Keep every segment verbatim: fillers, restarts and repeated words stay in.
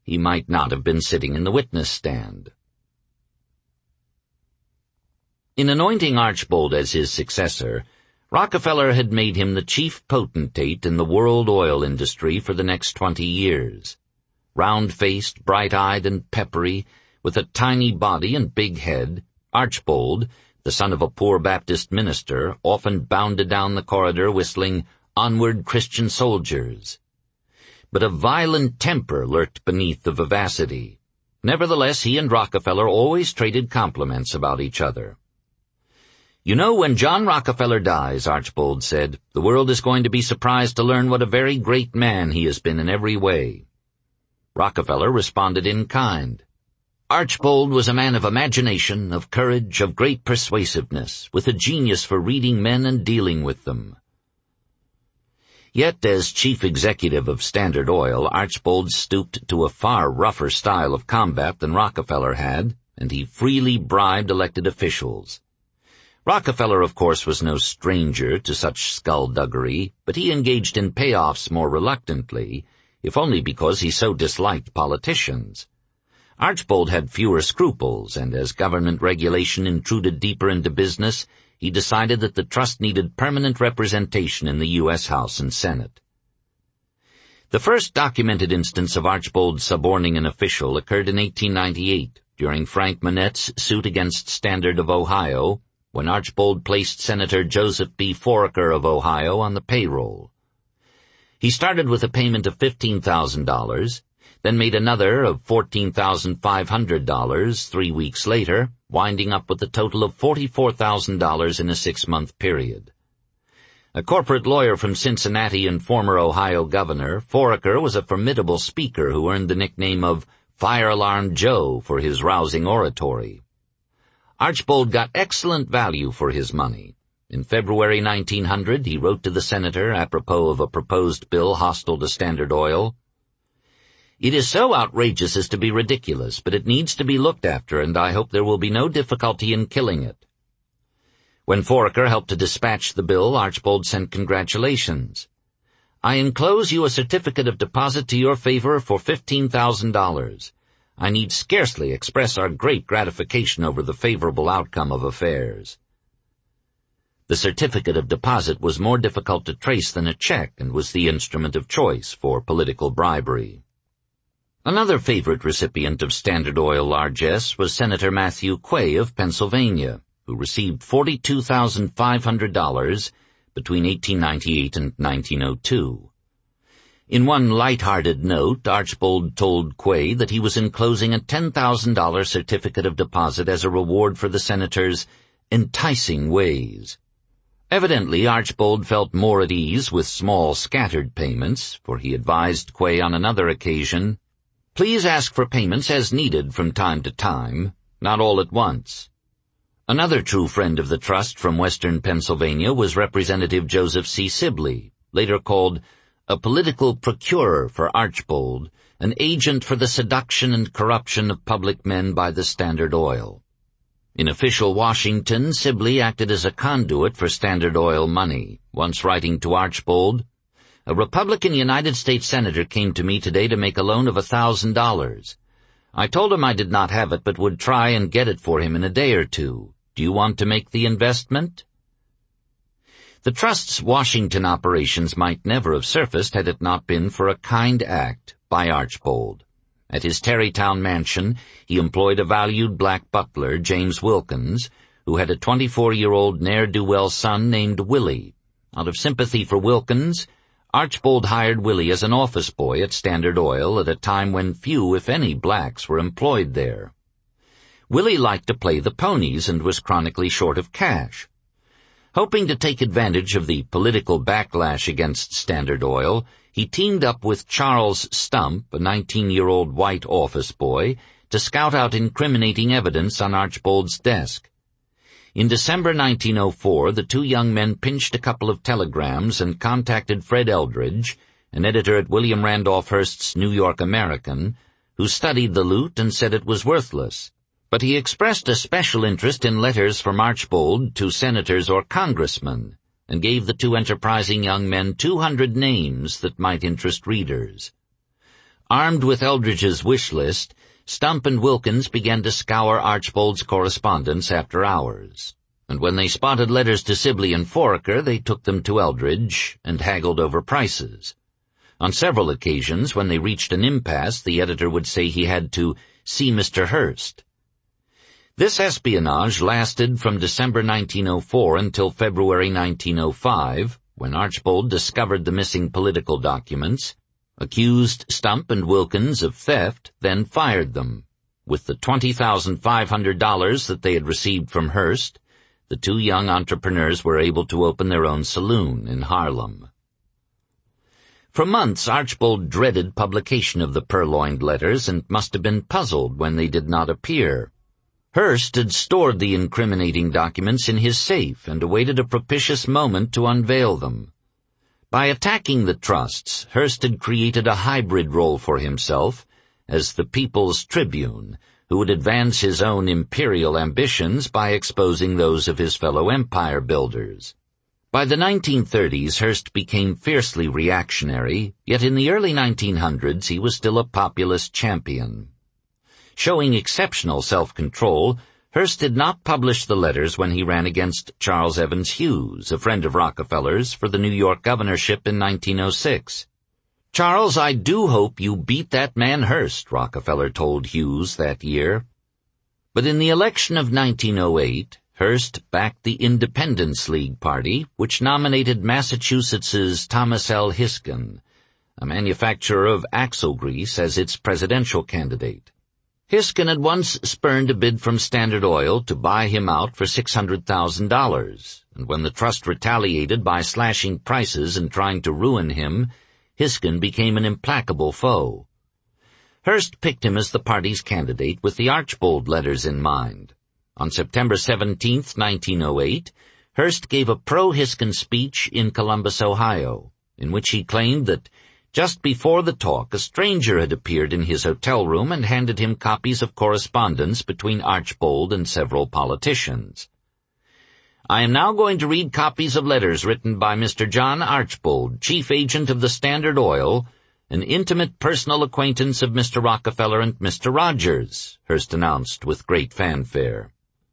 he might not have been sitting in the witness stand. In anointing Archbold as his successor, Rockefeller had made him the chief potentate in the world oil industry for the next twenty years. Round-faced, bright-eyed, and peppery, with a tiny body and big head, Archbold, the son of a poor Baptist minister, often bounded down the corridor whistling "Onward, Christian Soldiers." But a violent temper lurked beneath the vivacity. Nevertheless, he and Rockefeller always traded compliments about each other. "You know, when John Rockefeller dies," Archbold said, "the world is going to be surprised to learn what a very great man he has been in every way." Rockefeller responded in kind. "Archbold was a man of imagination, of courage, of great persuasiveness, with a genius for reading men and dealing with them." Yet, as chief executive of Standard Oil, Archbold stooped to a far rougher style of combat than Rockefeller had, and he freely bribed elected officials. Rockefeller, of course, was no stranger to such skullduggery, but he engaged in payoffs more reluctantly, if only because he so disliked politicians. Archbold had fewer scruples, and as government regulation intruded deeper into business, he decided that the trust needed permanent representation in the U S House and Senate. The first documented instance of Archbold suborning an official occurred in eighteen ninety-eight, during Frank Monette's suit against Standard of Ohio, when Archbold placed Senator Joseph B. Foraker of Ohio on the payroll. He started with a payment of fifteen thousand dollars, then made another of fourteen thousand five hundred dollars three weeks later, winding up with a total of forty-four thousand dollars in a six-month period. A corporate lawyer from Cincinnati and former Ohio governor, Foraker was a formidable speaker who earned the nickname of Fire Alarm Joe for his rousing oratory. Archbold got excellent value for his money. In February nineteen hundred, he wrote to the senator apropos of a proposed bill hostile to Standard Oil, "It is so outrageous as to be ridiculous, but it needs to be looked after, and I hope there will be no difficulty in killing it." When Foraker helped to dispatch the bill, Archbold sent congratulations. "I enclose you a certificate of deposit to your favor for fifteen thousand dollars. I need scarcely express our great gratification over the favorable outcome of affairs." The certificate of deposit was more difficult to trace than a check and was the instrument of choice for political bribery. Another favorite recipient of Standard Oil largesse was Senator Matthew Quay of Pennsylvania, who received forty-two thousand five hundred dollars between eighteen ninety-eight and nineteen oh two. In one light-hearted note, Archbold told Quay that he was enclosing a ten thousand dollars certificate of deposit as a reward for the senator's enticing ways. Evidently, Archbold felt more at ease with small scattered payments, for he advised Quay on another occasion, "Please ask for payments as needed from time to time, not all at once." Another true friend of the trust from western Pennsylvania was Representative Joseph C. Sibley, later called a political procurer for Archbold, an agent for the seduction and corruption of public men by the Standard Oil. In official Washington, Sibley acted as a conduit for Standard Oil money, once writing to Archbold, "A Republican United States Senator came to me today to make a loan of a thousand dollars. I told him I did not have it, but would try and get it for him in a day or two. Do you want to make the investment?" The Trust's Washington operations might never have surfaced had it not been for a kind act by Archbold. At his Tarrytown mansion, he employed a valued black butler, James Wilkins, who had a twenty-four-year-old ne'er-do-well son named Willie. Out of sympathy for Wilkins, Archbold hired Willie as an office boy at Standard Oil at a time when few, if any, blacks were employed there. Willie liked to play the ponies and was chronically short of cash. Hoping to take advantage of the political backlash against Standard Oil, he teamed up with Charles Stump, a nineteen-year-old white office boy, to scout out incriminating evidence on Archbold's desk. In December nineteen oh four, the two young men pinched a couple of telegrams and contacted Fred Eldridge, an editor at William Randolph Hearst's New York American, who studied the loot and said it was worthless. But he expressed a special interest in letters from Archbold to senators or congressmen, and gave the two enterprising young men two hundred names that might interest readers. Armed with Eldridge's wish list, Stump and Wilkins began to scour Archbold's correspondence after hours, and when they spotted letters to Sibley and Foraker, they took them to Eldridge and haggled over prices. On several occasions, when they reached an impasse, the editor would say he had to see Mister Hearst. This espionage lasted from December nineteen oh four until February nineteen oh five, when Archbold discovered the missing political documents, accused Stump and Wilkins of theft, then fired them. With the twenty thousand five hundred dollars that they had received from Hearst, the two young entrepreneurs were able to open their own saloon in Harlem. For months, Archbold dreaded publication of the purloined letters and must have been puzzled when they did not appear. Hearst had stored the incriminating documents in his safe and awaited a propitious moment to unveil them. By attacking the trusts, Hearst had created a hybrid role for himself as the People's Tribune, who would advance his own imperial ambitions by exposing those of his fellow empire builders. By the nineteen thirties, Hearst became fiercely reactionary, yet in the early nineteen hundreds he was still a populist champion. Showing exceptional self-control, Hearst did not publish the letters when he ran against Charles Evans Hughes, a friend of Rockefeller's, for the New York governorship in nineteen oh six. "Charles, I do hope you beat that man Hearst," Rockefeller told Hughes that year. But in the election of nineteen oh eight, Hearst backed the Independence League Party, which nominated Massachusetts's Thomas L. Hiskin, a manufacturer of axle grease, as its presidential candidate. Hiskin had once spurned a bid from Standard Oil to buy him out for six hundred thousand dollars, and when the trust retaliated by slashing prices and trying to ruin him, Hiskin became an implacable foe. Hearst picked him as the party's candidate with the Archbold letters in mind. On September seventeenth, nineteen oh eight, Hearst gave a pro-Hiskin speech in Columbus, Ohio, in which he claimed that just before the talk, a stranger had appeared in his hotel room and handed him copies of correspondence between Archbold and several politicians. "I am now going to read copies of letters written by Mister John Archbold, chief agent of the Standard Oil, an intimate personal acquaintance of Mister Rockefeller and Mister Rogers," Hearst announced with great fanfare.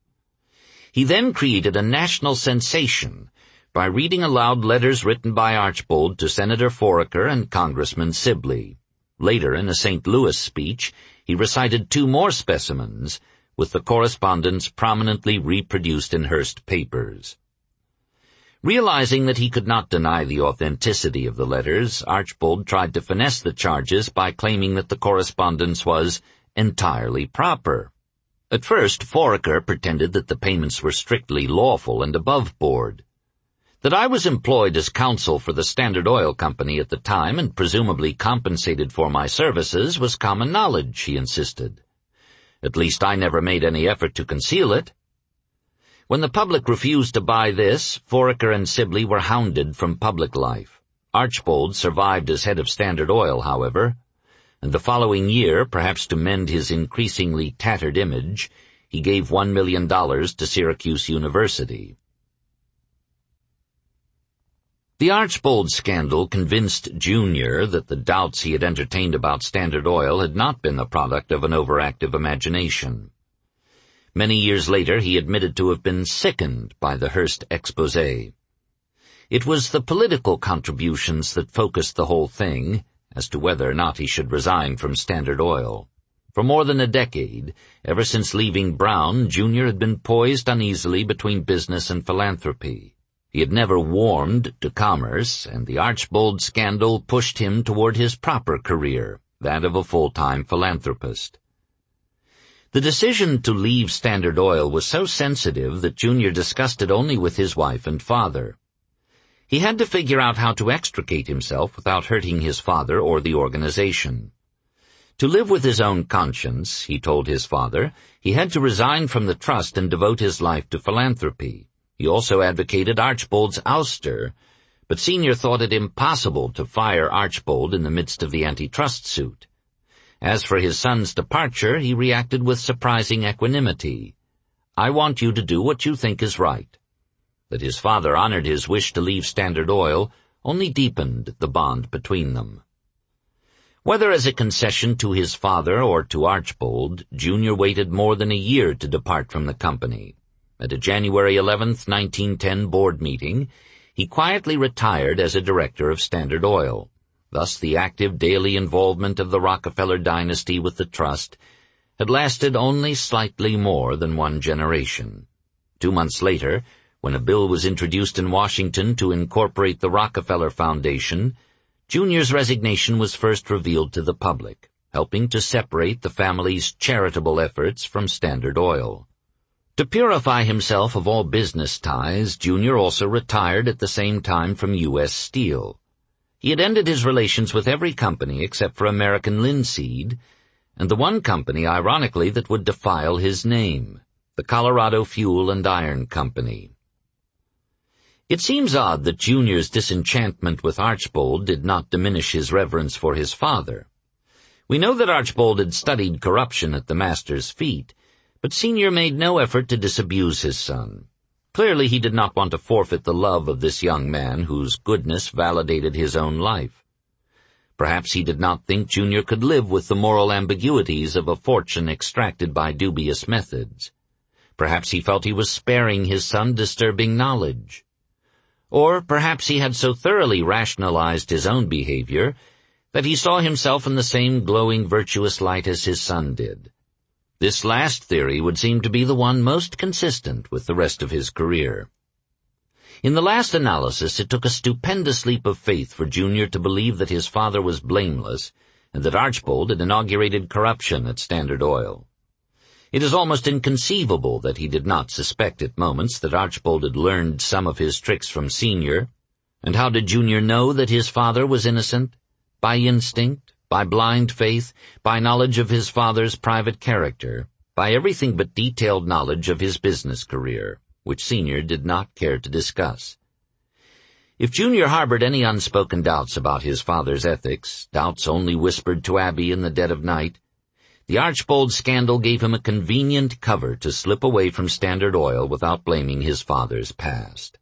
He then created a national sensation by reading aloud letters written by Archbold to Senator Foraker and Congressman Sibley. Later, in a Saint Louis speech, he recited two more specimens, with the correspondence prominently reproduced in Hearst papers. Realizing that he could not deny the authenticity of the letters, Archbold tried to finesse the charges by claiming that the correspondence was entirely proper. At first, Foraker pretended that the payments were strictly lawful and above board. That I was employed as counsel for the Standard Oil Company at the time and presumably compensated for my services was common knowledge, he insisted. At least I never made any effort to conceal it. When the public refused to buy this, Foraker and Sibley were hounded from public life. Archbold survived as head of Standard Oil, however, and the following year, perhaps to mend his increasingly tattered image, he gave one million dollars to Syracuse University. The Archbold scandal convinced Junior that the doubts he had entertained about Standard Oil had not been the product of an overactive imagination. Many years later, he admitted to have been sickened by the Hearst exposé. It was the political contributions that focused the whole thing as to whether or not he should resign from Standard Oil. For more than a decade, ever since leaving Brown, Junior had been poised uneasily between business and philanthropy. He had never warmed to commerce, and the Archbold scandal pushed him toward his proper career, that of a full-time philanthropist. The decision to leave Standard Oil was so sensitive that Junior discussed it only with his wife and father. He had to figure out how to extricate himself without hurting his father or the organization. To live with his own conscience, he told his father, he had to resign from the trust and devote his life to philanthropy. He also advocated Archbold's ouster, but Senior thought it impossible to fire Archbold in the midst of the antitrust suit. As for his son's departure, he reacted with surprising equanimity. "I want you to do what you think is right." That his father honored his wish to leave Standard Oil only deepened the bond between them. Whether as a concession to his father or to Archbold, Junior waited more than a year to depart from the company. At a January eleventh, nineteen ten board meeting, he quietly retired as a director of Standard Oil. Thus the active daily involvement of the Rockefeller dynasty with the trust had lasted only slightly more than one generation. Two months later, when a bill was introduced in Washington to incorporate the Rockefeller Foundation, Junior's resignation was first revealed to the public, helping to separate the family's charitable efforts from Standard Oil. To purify himself of all business ties, Junior also retired at the same time from U S Steel. He had ended his relations with every company except for American Linseed, and the one company, ironically, that would defile his name, the Colorado Fuel and Iron Company. It seems odd that Junior's disenchantment with Archbold did not diminish his reverence for his father. We know that Archbold had studied corruption at the master's feet, but Senior made no effort to disabuse his son. Clearly he did not want to forfeit the love of this young man whose goodness validated his own life. Perhaps he did not think Junior could live with the moral ambiguities of a fortune extracted by dubious methods. Perhaps he felt he was sparing his son disturbing knowledge. Or perhaps he had so thoroughly rationalized his own behavior that he saw himself in the same glowing virtuous light as his son did. This last theory would seem to be the one most consistent with the rest of his career. In the last analysis, it took a stupendous leap of faith for Junior to believe that his father was blameless and that Archbold had inaugurated corruption at Standard Oil. It is almost inconceivable that he did not suspect at moments that Archbold had learned some of his tricks from Senior. And how did Junior know that his father was innocent? By instinct, by blind faith, by knowledge of his father's private character, by everything but detailed knowledge of his business career, which Senior did not care to discuss. If Junior harbored any unspoken doubts about his father's ethics, doubts only whispered to Abby in the dead of night, the Archbold scandal gave him a convenient cover to slip away from Standard Oil without blaming his father's past.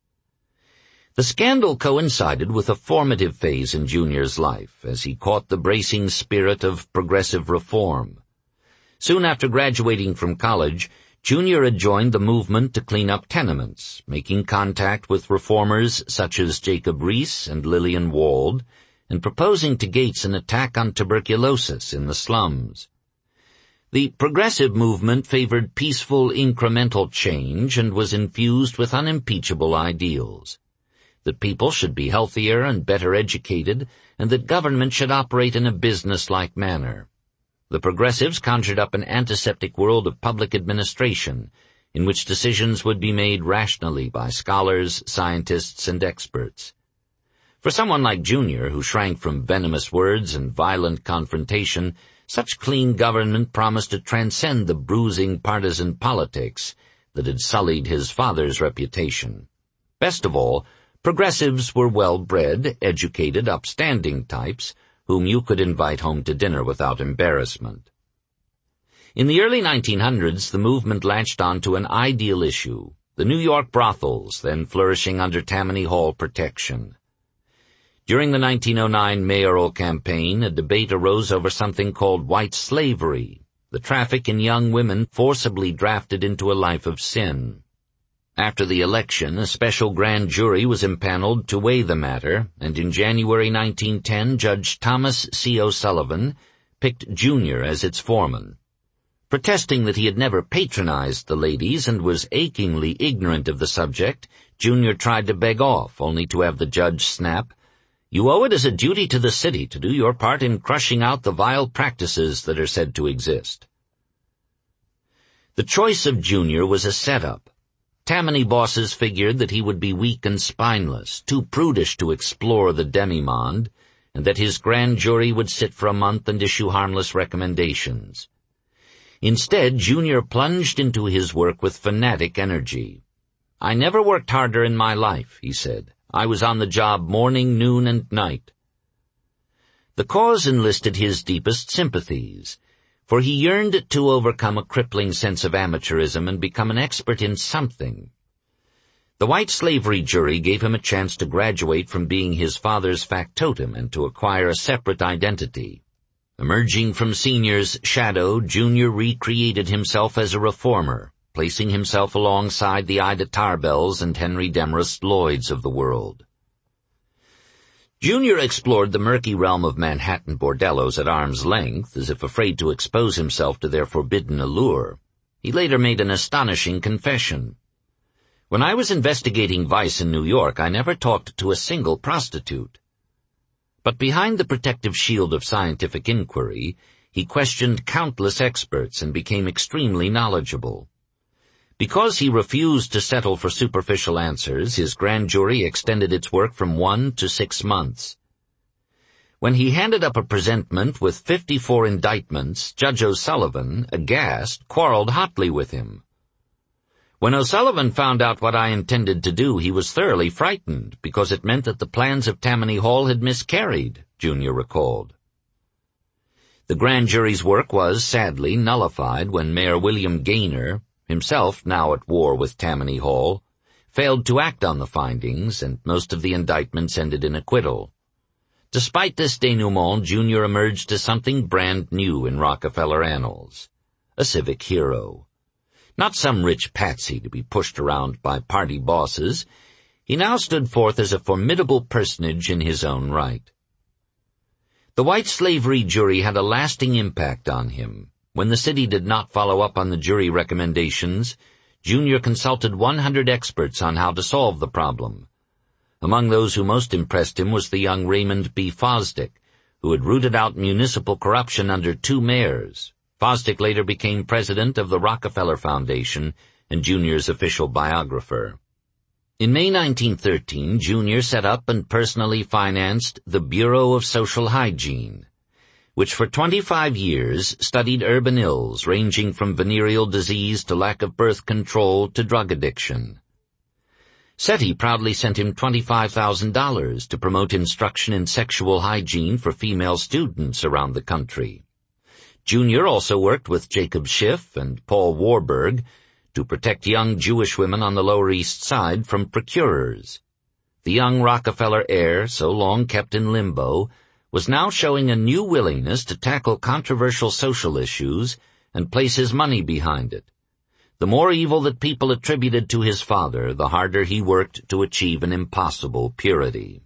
The scandal coincided with a formative phase in Junior's life, as he caught the bracing spirit of progressive reform. Soon after graduating from college, Junior had joined the movement to clean up tenements, making contact with reformers such as Jacob Riis and Lillian Wald, and proposing to Gates an attack on tuberculosis in the slums. The progressive movement favored peaceful, incremental change and was infused with unimpeachable ideals. That people should be healthier and better educated, and that government should operate in a business-like manner. The progressives conjured up an antiseptic world of public administration, in which decisions would be made rationally by scholars, scientists, and experts. For someone like Junior, who shrank from venomous words and violent confrontation, such clean government promised to transcend the bruising partisan politics that had sullied his father's reputation. Best of all, progressives were well-bred, educated, upstanding types whom you could invite home to dinner without embarrassment. In the early nineteen hundreds, the movement latched on to an ideal issue, the New York brothels, then flourishing under Tammany Hall protection. During the nineteen oh nine mayoral campaign, a debate arose over something called white slavery, the traffic in young women forcibly drafted into a life of sin. After the election, a special grand jury was impaneled to weigh the matter, and in January nineteen ten, Judge Thomas C. O'Sullivan picked Junior as its foreman. Protesting that he had never patronized the ladies and was achingly ignorant of the subject, Junior tried to beg off, only to have the judge snap, "You owe it as a duty to the city to do your part in crushing out the vile practices that are said to exist." The choice of Junior was a setup. Tammany bosses figured that he would be weak and spineless, too prudish to explore the demimonde, and that his grand jury would sit for a month and issue harmless recommendations. Instead, Junior plunged into his work with fanatic energy. "I never worked harder in my life," he said. "I was on the job morning, noon, and night." The cause enlisted his deepest sympathies, for he yearned to overcome a crippling sense of amateurism and become an expert in something. The white slavery jury gave him a chance to graduate from being his father's factotum and to acquire a separate identity. Emerging from Senior's shadow, Junior recreated himself as a reformer, placing himself alongside the Ida Tarbells and Henry Demarest Lloyds of the world. Junior explored the murky realm of Manhattan bordellos at arm's length, as if afraid to expose himself to their forbidden allure. He later made an astonishing confession. "When I was investigating vice in New York, I never talked to a single prostitute." But behind the protective shield of scientific inquiry, he questioned countless experts and became extremely knowledgeable. Because he refused to settle for superficial answers, his grand jury extended its work from one to six months. When he handed up a presentment with fifty-four indictments, Judge O'Sullivan, aghast, quarreled hotly with him. "When O'Sullivan found out what I intended to do, he was thoroughly frightened, because it meant that the plans of Tammany Hall had miscarried," Junior recalled. The grand jury's work was, sadly, nullified when Mayor William Gaynor, himself now at war with Tammany Hall, failed to act on the findings, and most of the indictments ended in acquittal. Despite this denouement, Junior emerged as something brand new in Rockefeller annals, a civic hero. Not some rich patsy to be pushed around by party bosses, he now stood forth as a formidable personage in his own right. The white slavery jury had a lasting impact on him. When the city did not follow up on the jury recommendations, Junior consulted one hundred experts on how to solve the problem. Among those who most impressed him was the young Raymond B. Fosdick, who had rooted out municipal corruption under two mayors. Fosdick later became president of the Rockefeller Foundation and Junior's official biographer. In May nineteen thirteen, Junior set up and personally financed the Bureau of Social Hygiene, which for twenty-five years studied urban ills ranging from venereal disease to lack of birth control to drug addiction. SETI proudly sent him twenty-five thousand dollars to promote instruction in sexual hygiene for female students around the country. Junior also worked with Jacob Schiff and Paul Warburg to protect young Jewish women on the Lower East Side from procurers. The young Rockefeller heir, so long kept in limbo, was now showing a new willingness to tackle controversial social issues and place his money behind it. The more evil that people attributed to his father, the harder he worked to achieve an impossible purity.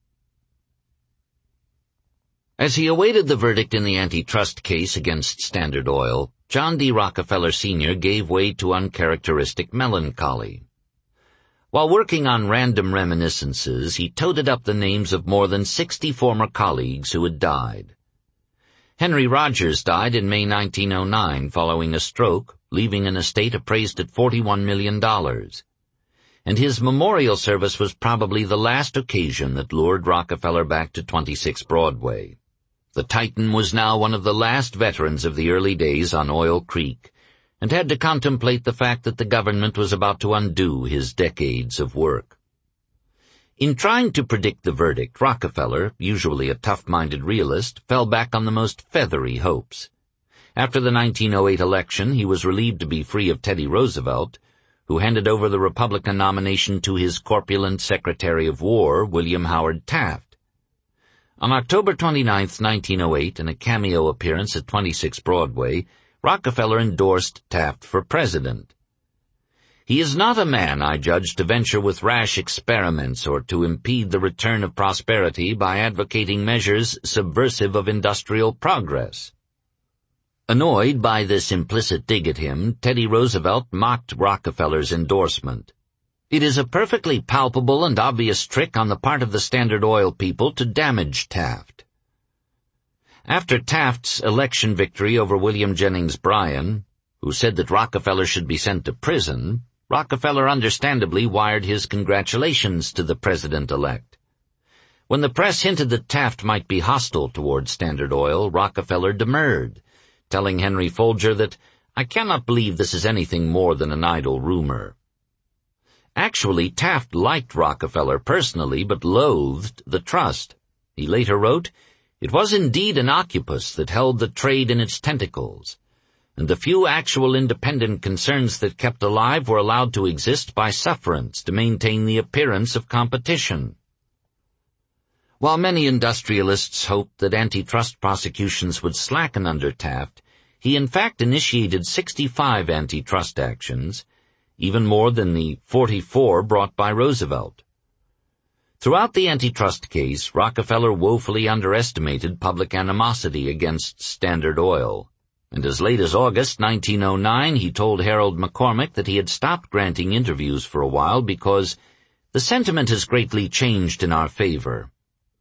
As he awaited the verdict in the antitrust case against Standard Oil, John D. Rockefeller Senior gave way to uncharacteristic melancholy. While working on random reminiscences, he toted up the names of more than sixty former colleagues who had died. Henry Rogers died in May nineteen oh nine following a stroke, leaving an estate appraised at forty-one million dollars. And his memorial service was probably the last occasion that lured Rockefeller back to twenty-six Broadway. The Titan was now one of the last veterans of the early days on Oil Creek, and had to contemplate the fact that the government was about to undo his decades of work. In trying to predict the verdict, Rockefeller, usually a tough-minded realist, fell back on the most feathery hopes. After the nineteen oh eight election, he was relieved to be free of Teddy Roosevelt, who handed over the Republican nomination to his corpulent Secretary of War, William Howard Taft. On October twenty-ninth, nineteen oh eight, in a cameo appearance at twenty-six Broadway, Rockefeller endorsed Taft for president. "He is not a man, I judge, to venture with rash experiments or to impede the return of prosperity by advocating measures subversive of industrial progress." Annoyed by this implicit dig at him, Teddy Roosevelt mocked Rockefeller's endorsement. "It is a perfectly palpable and obvious trick on the part of the Standard Oil people to damage Taft." After Taft's election victory over William Jennings Bryan, who said that Rockefeller should be sent to prison, Rockefeller understandably wired his congratulations to the president-elect. When the press hinted that Taft might be hostile toward Standard Oil, Rockefeller demurred, telling Henry Folger that, "I cannot believe this is anything more than an idle rumor." Actually, Taft liked Rockefeller personally, but loathed the trust. He later wrote, "It was indeed an octopus that held the trade in its tentacles. and the few actual independent concerns that kept alive were allowed to exist by sufferance to maintain the appearance of competition. While many industrialists hoped that antitrust prosecutions would slacken under Taft, he in fact initiated sixty-five antitrust actions, even more than the forty-four brought by Roosevelt. Throughout the antitrust case, Rockefeller woefully underestimated public animosity against Standard Oil, and as late as August nineteen oh nine he told Harold McCormick that he had stopped granting interviews for a while because the sentiment has greatly changed in our favor.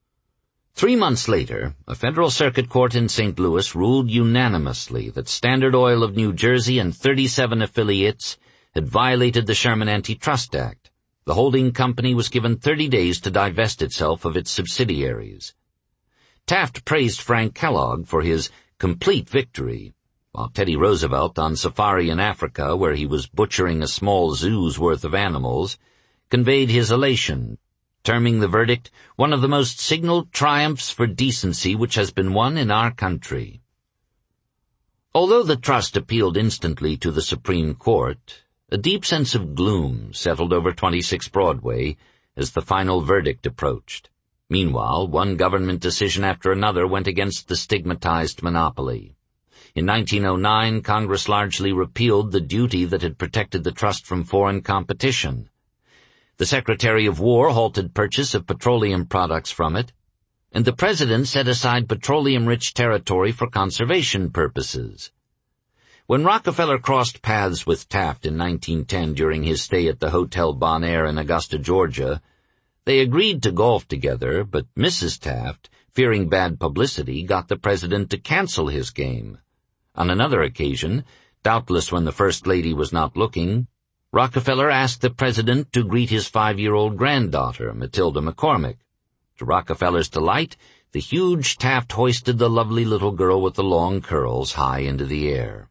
Three months later, a federal circuit court in Saint Louis ruled unanimously that Standard Oil of New Jersey and thirty-seven affiliates had violated the Sherman Antitrust Act. The holding company was given thirty days to divest itself of its subsidiaries. Taft praised Frank Kellogg for his complete victory, while Teddy Roosevelt, on safari in Africa where he was butchering a small zoo's worth of animals, conveyed his elation, terming the verdict one of the most signal triumphs for decency which has been won in our country. Although the trust appealed instantly to the Supreme Court, a deep sense of gloom settled over twenty-six Broadway as the final verdict approached. Meanwhile, one government decision after another went against the stigmatized monopoly. In nineteen oh nine, Congress largely repealed the duty that had protected the trust from foreign competition. The Secretary of War halted purchase of petroleum products from it, and the President set aside petroleum-rich territory for conservation purposes. When Rockefeller crossed paths with Taft in nineteen ten during his stay at the Hotel Bon Air in Augusta, Georgia, they agreed to golf together, but Missus Taft, fearing bad publicity, got the President to cancel his game. On another occasion, doubtless when the First Lady was not looking, Rockefeller asked the President to greet his five-year-old granddaughter, Matilda McCormick. To Rockefeller's delight, the huge Taft hoisted the lovely little girl with the long curls high into the air.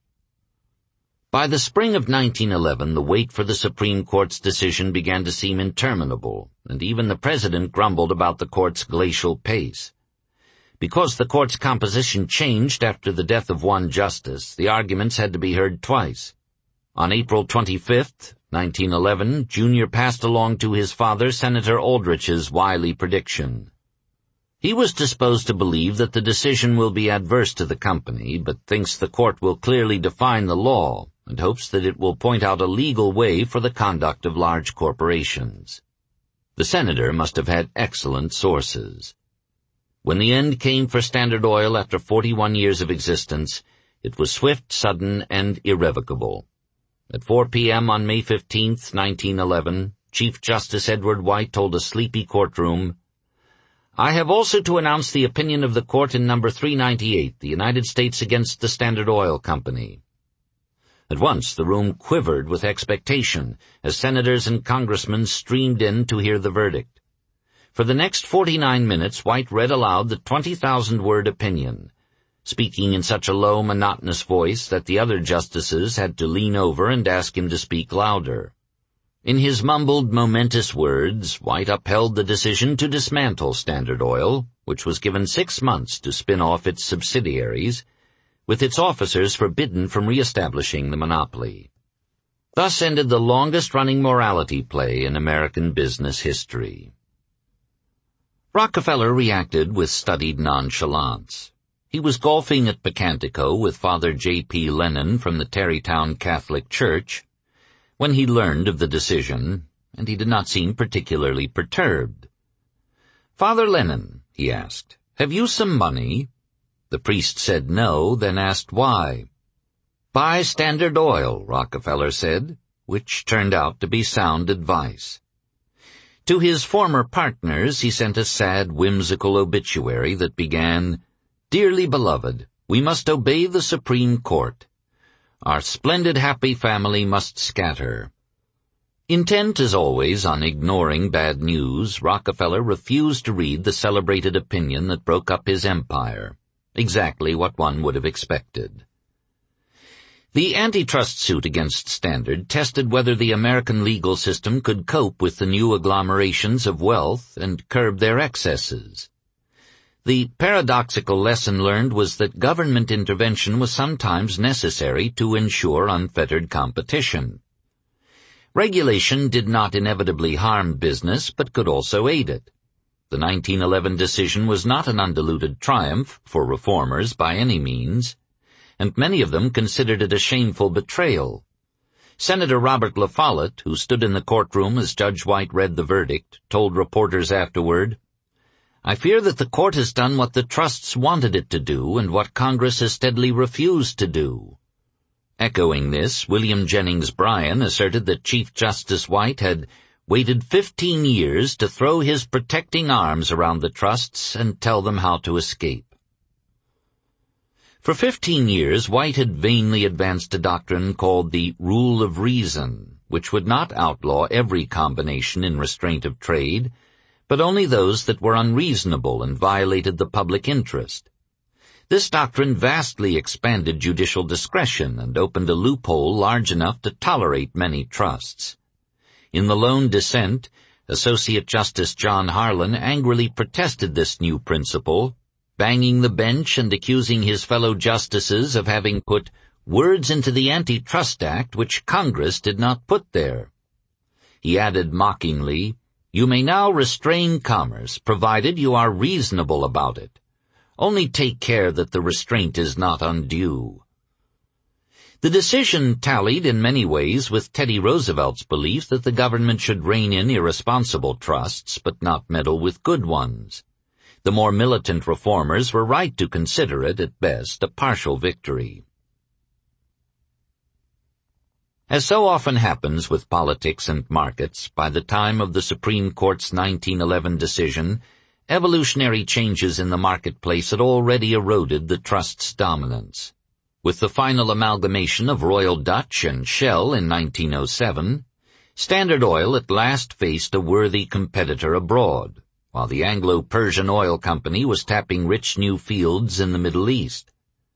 By the spring of nineteen eleven, the wait for the Supreme Court's decision began to seem interminable, and even the President grumbled about the court's glacial pace. Because the court's composition changed after the death of one justice, the arguments had to be heard twice. On April twenty-fifth, nineteen eleven, Junior passed along to his father Senator Aldrich's wily prediction. He was disposed to believe that the decision will be adverse to the company, but thinks the court will clearly define the law, and hopes that it will point out a legal way for the conduct of large corporations. The senator must have had excellent sources. When the end came for Standard Oil after forty-one years of existence, it was swift, sudden, and irrevocable. At four p.m. on May fifteenth, nineteen eleven, Chief Justice Edward White told a sleepy courtroom, "I have also to announce the opinion of the court in number three ninety-eight, the United States against the Standard Oil Company." At once the room quivered with expectation as senators and congressmen streamed in to hear the verdict. For the next forty-nine minutes, White read aloud the twenty thousand word opinion, speaking in such a low, monotonous voice that the other justices had to lean over and ask him to speak louder. In his mumbled, momentous words, White upheld the decision to dismantle Standard Oil, which was given six months to spin off its subsidiaries, with its officers forbidden from re-establishing the monopoly. Thus ended the longest-running morality play in American business history. Rockefeller reacted with studied nonchalance. He was golfing at Pocantico with Father J P Lennon from the Tarrytown Catholic Church when he learned of the decision, and he did not seem particularly perturbed. "Father Lennon," he asked, "have you some money?" The priest said no, then asked why. "Buy Standard Oil," Rockefeller said, which turned out to be sound advice. To his former partners he sent a sad, whimsical obituary that began, "Dearly beloved, we must obey the Supreme Court. Our splendid happy family must scatter." Intent, as always, on ignoring bad news, Rockefeller refused to read the celebrated opinion that broke up his empire, exactly what one would have expected. The antitrust suit against Standard tested whether the American legal system could cope with the new agglomerations of wealth and curb their excesses. The paradoxical lesson learned was that government intervention was sometimes necessary to ensure unfettered competition. Regulation did not inevitably harm business, but could also aid it. The nineteen eleven decision was not an undiluted triumph for reformers by any means, and many of them considered it a shameful betrayal. Senator Robert La Follette, who stood in the courtroom as Judge White read the verdict, told reporters afterward, "I fear that the court has done what the trusts wanted it to do and what Congress has steadily refused to do." Echoing this, William Jennings Bryan asserted that Chief Justice White had waited fifteen years to throw his protecting arms around the trusts and tell them how to escape. For fifteen years, White had vainly advanced a doctrine called the rule of reason, which would not outlaw every combination in restraint of trade, but only those that were unreasonable and violated the public interest. This doctrine vastly expanded judicial discretion and opened a loophole large enough to tolerate many trusts. In the lone dissent, Associate Justice John Harlan angrily protested this new principle, banging the bench and accusing his fellow justices of having put words into the Antitrust Act which Congress did not put there. He added mockingly, "You may now restrain commerce, provided you are reasonable about it. Only take care that the restraint is not undue." The decision tallied in many ways with Teddy Roosevelt's belief that the government should rein in irresponsible trusts but not meddle with good ones. The more militant reformers were right to consider it, at best, a partial victory. As so often happens with politics and markets, by the time of the Supreme Court's nineteen eleven decision, evolutionary changes in the marketplace had already eroded the trust's dominance. With the final amalgamation of Royal Dutch and Shell in nineteen oh seven, Standard Oil at last faced a worthy competitor abroad, while the Anglo-Persian Oil Company was tapping rich new fields in the Middle East.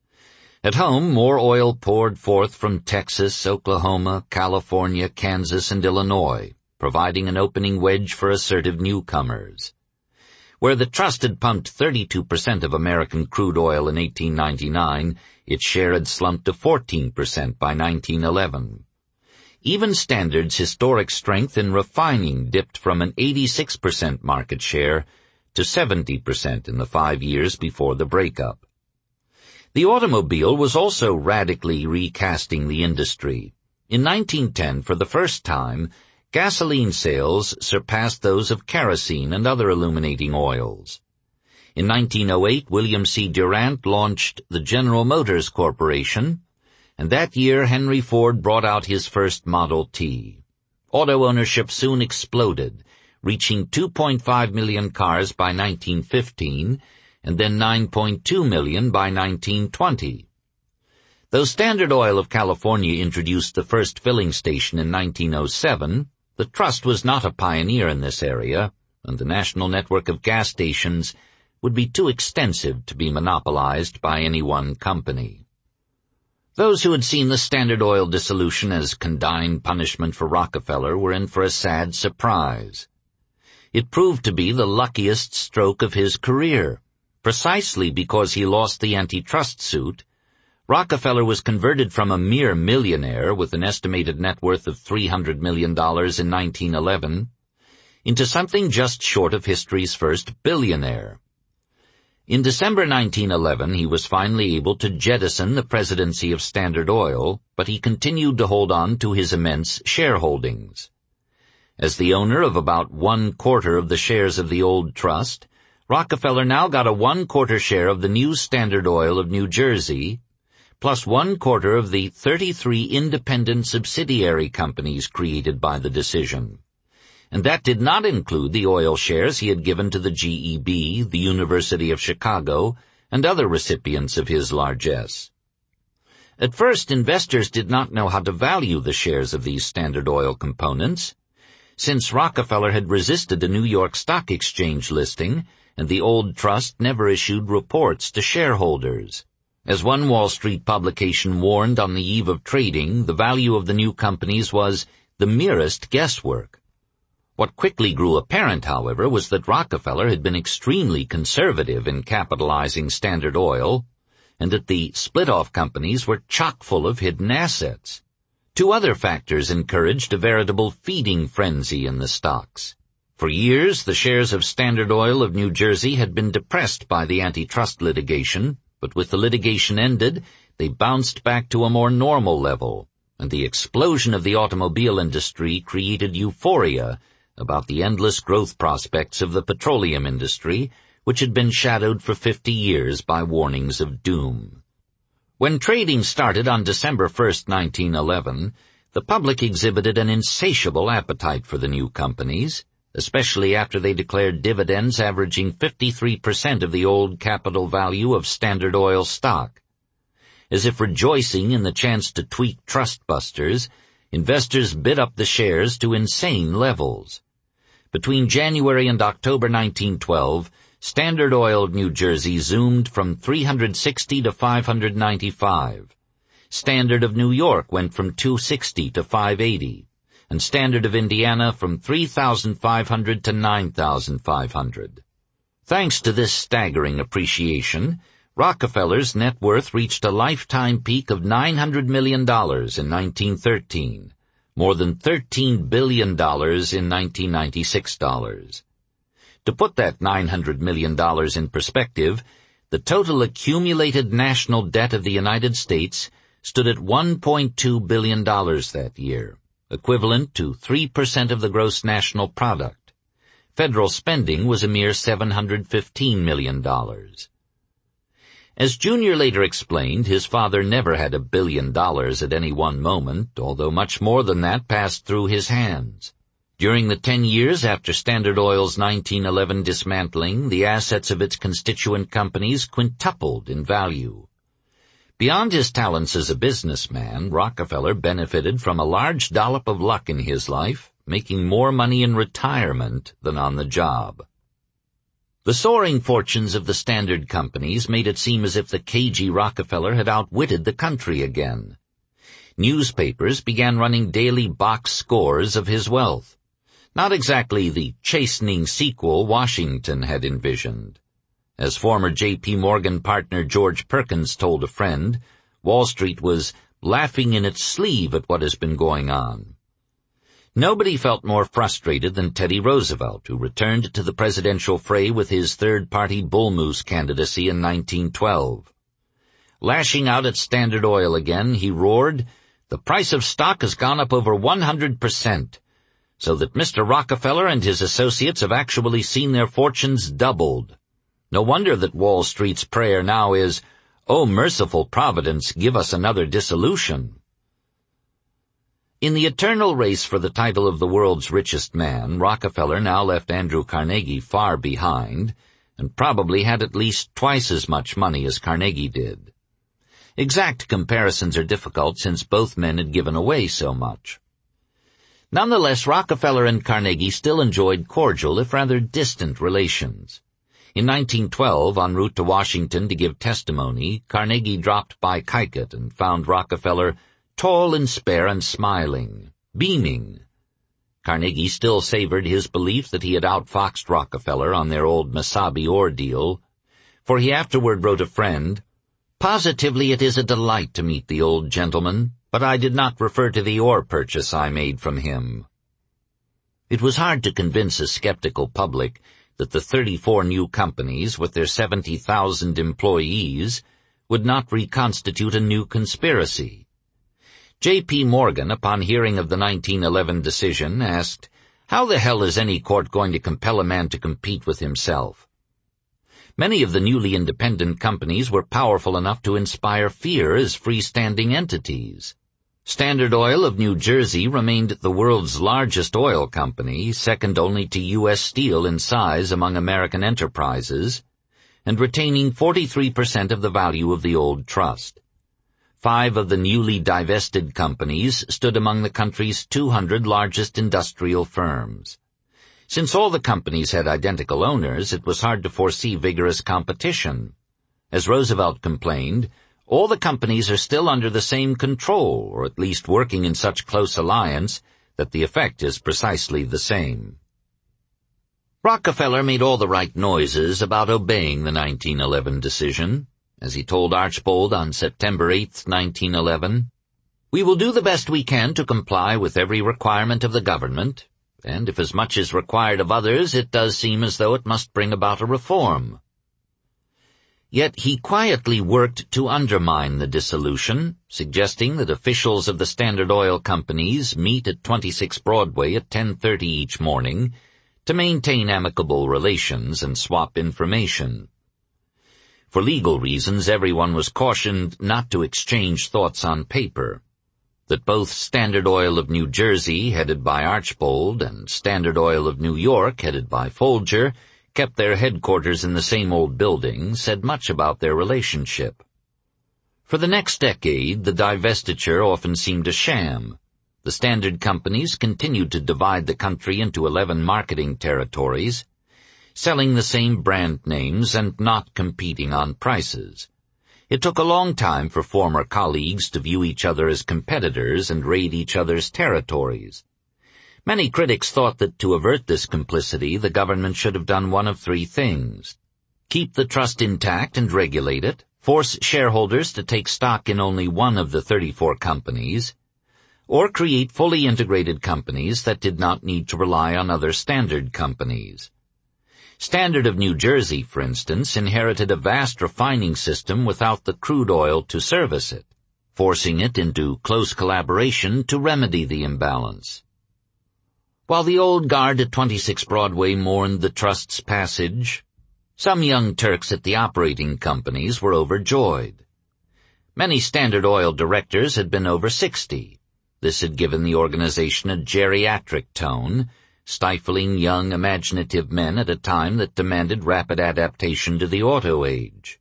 At home, more oil poured forth from Texas, Oklahoma, California, Kansas, and Illinois, providing an opening wedge for assertive newcomers. Where the trust had pumped thirty-two percent of American crude oil in eighteen ninety-nine, its share had slumped to fourteen percent by nineteen eleven. Even Standard's historic strength in refining dipped from an eighty-six percent market share to seventy percent in the five years before the breakup. The automobile was also radically recasting the industry. In nineteen ten, for the first time, gasoline sales surpassed those of kerosene and other illuminating oils. In nineteen oh eight, William C. Durant launched the General Motors Corporation, and that year Henry Ford brought out his first Model T. Auto ownership soon exploded, reaching two point five million cars by nineteen fifteen, and then nine point two million by nineteen twenty. Though Standard Oil of California introduced the first filling station in nineteen oh seven, the trust was not a pioneer in this area, and the national network of gas stations would be too extensive to be monopolized by any one company. Those who had seen the Standard Oil dissolution as condign punishment for Rockefeller were in for a sad surprise. It proved to be the luckiest stroke of his career. Precisely because he lost the antitrust suit, Rockefeller was converted from a mere millionaire with an estimated net worth of three hundred million dollars in nineteen eleven into something just short of history's first billionaire. In December nineteen eleven, he was finally able to jettison the presidency of Standard Oil, but he continued to hold on to his immense shareholdings. As the owner of about one-quarter of the shares of the old trust, Rockefeller now got a one-quarter share of the new Standard Oil of New Jersey, plus one-quarter of the thirty-three independent subsidiary companies created by the decision. And that did not include the oil shares he had given to the G E B, the University of Chicago, and other recipients of his largesse. At first, investors did not know how to value the shares of these Standard Oil components. Since Rockefeller had resisted a New York Stock Exchange listing, and the old trust never issued reports to shareholders. As one Wall Street publication warned on the eve of trading, the value of the new companies was the merest guesswork. What quickly grew apparent, however, was that Rockefeller had been extremely conservative in capitalizing Standard Oil, and that the split-off companies were chock full of hidden assets. Two other factors encouraged a veritable feeding frenzy in the stocks. For years, the shares of Standard Oil of New Jersey had been depressed by the antitrust litigation, but with the litigation ended, they bounced back to a more normal level, and the explosion of the automobile industry created euphoria about the endless growth prospects of the petroleum industry, which had been shadowed for fifty years by warnings of doom. When trading started on December first, nineteen eleven, the public exhibited an insatiable appetite for the new companies, especially after they declared dividends averaging fifty-three percent of the old capital value of Standard Oil stock. As if rejoicing in the chance to tweak trustbusters, investors bid up the shares to insane levels. Between January and October nineteen twelve, Standard Oil New Jersey zoomed from three hundred sixty to five hundred ninety-five. Standard of New York went from two hundred sixty to five hundred eighty, and Standard of Indiana from three thousand five hundred to nine thousand five hundred. Thanks to this staggering appreciation, Rockefeller's net worth reached a lifetime peak of nine hundred million dollars in nineteen thirteen, more than thirteen billion dollars in nineteen ninety-six dollars. To put that nine hundred million dollars in perspective, the total accumulated national debt of the United States stood at one point two billion dollars that year, equivalent to three percent of the gross national product. Federal spending was a mere seven hundred fifteen million dollars. As Junior later explained, his father never had a billion dollars at any one moment, although much more than that passed through his hands. During the ten years after Standard Oil's nineteen eleven dismantling, the assets of its constituent companies quintupled in value. Beyond his talents as a businessman, Rockefeller benefited from a large dollop of luck in his life, making more money in retirement than on the job. The soaring fortunes of the Standard companies made it seem as if the cagey Rockefeller had outwitted the country again. Newspapers began running daily box scores of his wealth. Not exactly the chastening sequel Washington had envisioned. As former J P Morgan partner George Perkins told a friend, Wall Street was laughing in its sleeve at what has been going on. Nobody felt more frustrated than Teddy Roosevelt, who returned to the presidential fray with his third-party bull moose candidacy in nineteen twelve. Lashing out at Standard Oil again, he roared, "The price of stock has gone up over one hundred percent, so that Mister Rockefeller and his associates have actually seen their fortunes doubled. No wonder that Wall Street's prayer now is, 'Oh, merciful Providence, give us another dissolution.'" In the eternal race for the title of the world's richest man, Rockefeller now left Andrew Carnegie far behind, and probably had at least twice as much money as Carnegie did. Exact comparisons are difficult since both men had given away so much. Nonetheless, Rockefeller and Carnegie still enjoyed cordial, if rather distant, relations. In nineteen twelve, en route to Washington to give testimony, Carnegie dropped by Kykuit and found Rockefeller tall and spare and smiling, beaming. Carnegie still savored his belief that he had outfoxed Rockefeller on their old Mesabi ore deal, for he afterward wrote a friend, "Positively it is a delight to meet the old gentleman, but I did not refer to the ore purchase I made from him." It was hard to convince a skeptical public that the thirty-four new companies, with their seventy thousand employees, would not reconstitute a new conspiracy. J P Morgan, upon hearing of the nineteen eleven decision, asked, "How the hell is any court going to compel a man to compete with himself?" Many of the newly independent companies were powerful enough to inspire fear as freestanding entities. Standard Oil of New Jersey remained the world's largest oil company, second only to U S Steel in size among American enterprises, and retaining forty-three percent of the value of the old trust. Five of the newly divested companies stood among the country's two hundred largest industrial firms. Since all the companies had identical owners, it was hard to foresee vigorous competition. As Roosevelt complained, all the companies are still under the same control, or at least working in such close alliance, that the effect is precisely the same. Rockefeller made all the right noises about obeying the nineteen eleven decision. As he told Archbold on September eighth, nineteen eleven, "We will do the best we can to comply with every requirement of the government, and if as much is required of others, it does seem as though it must bring about a reform." Yet he quietly worked to undermine the dissolution, suggesting that officials of the Standard Oil companies meet at twenty-six Broadway at ten thirty each morning to maintain amicable relations and swap information. For legal reasons, everyone was cautioned not to exchange thoughts on paper. That both Standard Oil of New Jersey, headed by Archbold, and Standard Oil of New York, headed by Folger, kept their headquarters in the same old building, said much about their relationship. For the next decade, the divestiture often seemed a sham. The Standard companies continued to divide the country into eleven marketing territories, selling the same brand names and not competing on prices. It took a long time for former colleagues to view each other as competitors and raid each other's territories. Many critics thought that to avert this complicity, the government should have done one of three things: keep the trust intact and regulate it, force shareholders to take stock in only one of the thirty-four companies, or create fully integrated companies that did not need to rely on other Standard companies. Standard of New Jersey, for instance, inherited a vast refining system without the crude oil to service it, forcing it into close collaboration to remedy the imbalance. While the old guard at twenty-six Broadway mourned the trust's passage, some young Turks at the operating companies were overjoyed. Many Standard Oil directors had been over sixty. This had given the organization a geriatric tone, stifling young, imaginative men at a time that demanded rapid adaptation to the auto age.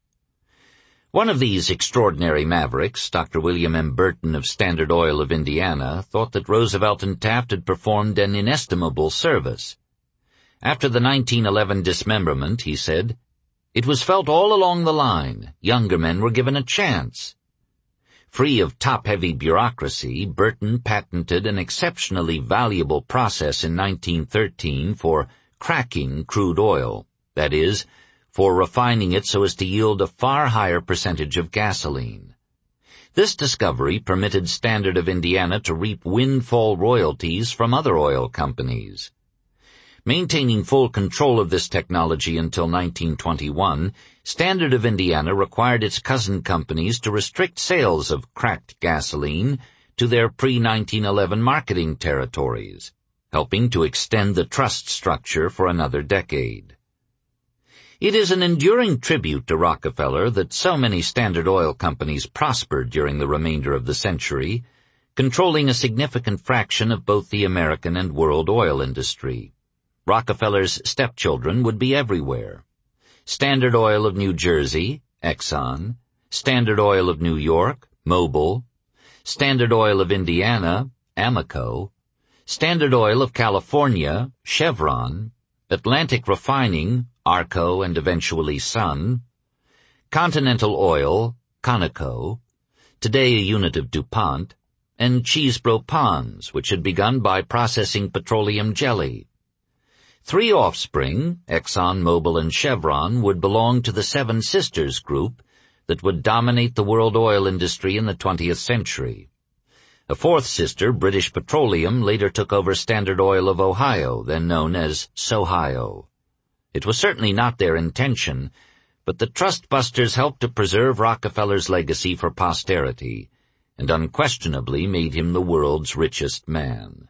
One of these extraordinary mavericks, Doctor William M. Burton of Standard Oil of Indiana, thought that Roosevelt and Taft had performed an inestimable service. After the nineteen eleven dismemberment, he said, "It was felt all along the line. Younger men were given a chance." Free of top-heavy bureaucracy, Burton patented an exceptionally valuable process in nineteen thirteen for cracking crude oil, that is, for refining it so as to yield a far higher percentage of gasoline. This discovery permitted Standard of Indiana to reap windfall royalties from other oil companies. Maintaining full control of this technology until nineteen twenty-one, Standard of Indiana required its cousin companies to restrict sales of cracked gasoline to their pre nineteen eleven marketing territories, helping to extend the trust structure for another decade. It is an enduring tribute to Rockefeller that so many Standard Oil companies prospered during the remainder of the century, controlling a significant fraction of both the American and world oil industry. Rockefeller's stepchildren would be everywhere. Standard Oil of New Jersey, Exxon, Standard Oil of New York, Mobil, Standard Oil of Indiana, Amoco, Standard Oil of California, Chevron, Atlantic Refining, Arco and eventually Sun, Continental Oil, Conoco, today a unit of DuPont, and Chesebro Ponds, which had begun by processing petroleum jelly. Three offspring, Exxon, Mobil, and Chevron, would belong to the Seven Sisters group that would dominate the world oil industry in the twentieth century. A fourth sister, British Petroleum, later took over Standard Oil of Ohio, then known as Sohio. It was certainly not their intention, but the trust-busters helped to preserve Rockefeller's legacy for posterity, and unquestionably made him the world's richest man.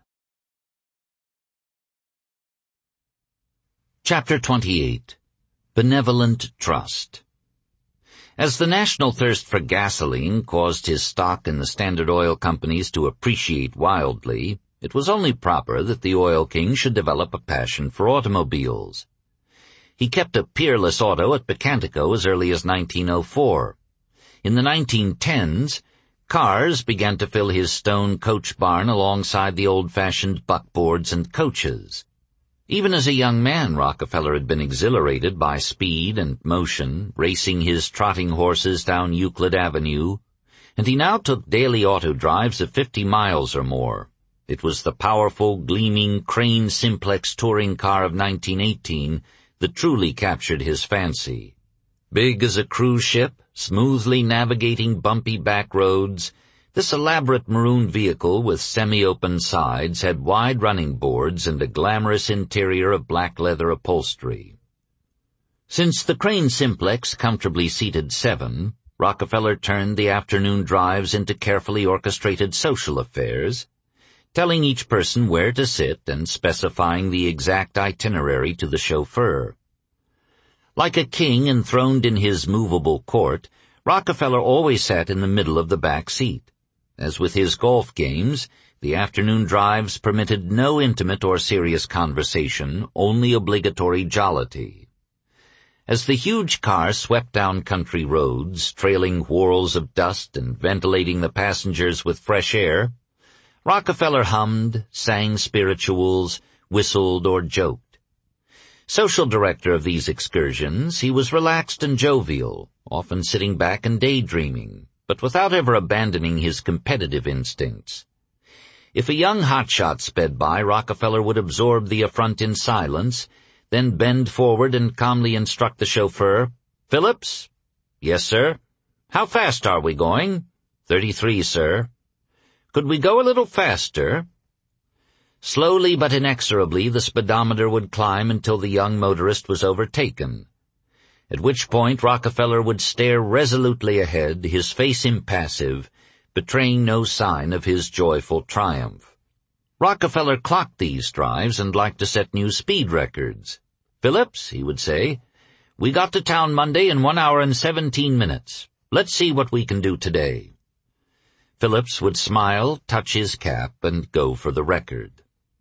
Chapter twenty-eight. Benevolent Trust. As the national thirst for gasoline caused his stock in the Standard Oil companies to appreciate wildly, it was only proper that the oil king should develop a passion for automobiles. He kept a Peerless auto at Picantico as early as nineteen oh four. In the nineteen tens, cars began to fill his stone coach barn alongside the old-fashioned buckboards and coaches. Even as a young man, Rockefeller had been exhilarated by speed and motion, racing his trotting horses down Euclid Avenue, and he now took daily auto drives of fifty miles or more, It was the powerful, gleaming Crane Simplex touring car of nineteen eighteen that truly captured his fancy. Big as a cruise ship, smoothly navigating bumpy back roads, this elaborate maroon vehicle with semi-open sides had wide running boards and a glamorous interior of black leather upholstery. Since the Crane Simplex comfortably seated seven, Rockefeller turned the afternoon drives into carefully orchestrated social affairs, telling each person where to sit and specifying the exact itinerary to the chauffeur. Like a king enthroned in his movable court, Rockefeller always sat in the middle of the back seat. As with his golf games, the afternoon drives permitted no intimate or serious conversation, only obligatory jollity. As the huge car swept down country roads, trailing whorls of dust and ventilating the passengers with fresh air, Rockefeller hummed, sang spirituals, whistled, or joked. Social director of these excursions, he was relaxed and jovial, often sitting back and daydreaming, but without ever abandoning his competitive instincts. If a young hotshot sped by, Rockefeller would absorb the affront in silence, then bend forward and calmly instruct the chauffeur, "Phillips?" "Yes, sir." "How fast are we going?" "Thirty-three, sir." "Could we go a little faster?" Slowly but inexorably the speedometer would climb until the young motorist was overtaken, at which point Rockefeller would stare resolutely ahead, his face impassive, betraying no sign of his joyful triumph. Rockefeller clocked these drives and liked to set new speed records. "Phillips," he would say, "we got to town Monday in one hour and seventeen minutes. Let's see what we can do today." Phillips would smile, touch his cap, and go for the record.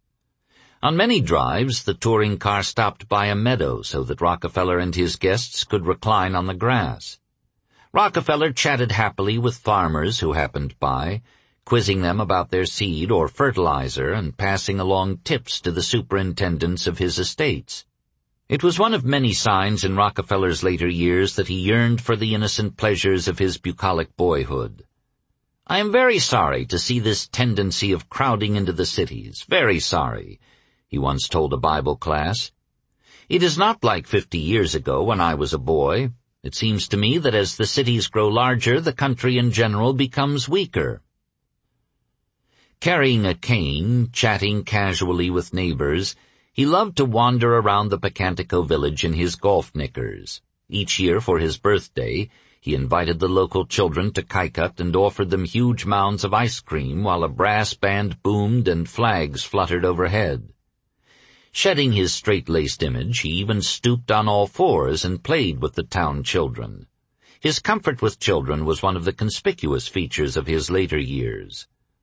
On many drives, the touring car stopped by a meadow so that Rockefeller and his guests could recline on the grass. Rockefeller chatted happily with farmers who happened by, quizzing them about their seed or fertilizer and passing along tips to the superintendents of his estates. It was one of many signs in Rockefeller's later years that he yearned for the innocent pleasures of his bucolic boyhood. "I am very sorry to see this tendency of crowding into the cities, very sorry," he once told a Bible class. "It is not like fifty years ago when I was a boy. It seems to me that as the cities grow larger, the country in general becomes weaker." Carrying a cane, chatting casually with neighbors, he loved to wander around the Pocantico village in his golf knickers. Each year for his birthday, he invited the local children to Kaikut and offered them huge mounds of ice cream while a brass band boomed and flags fluttered overhead. Shedding his straight-laced image, he even stooped on all fours and played with the town children. His comfort with children was one of the conspicuous features of his later years.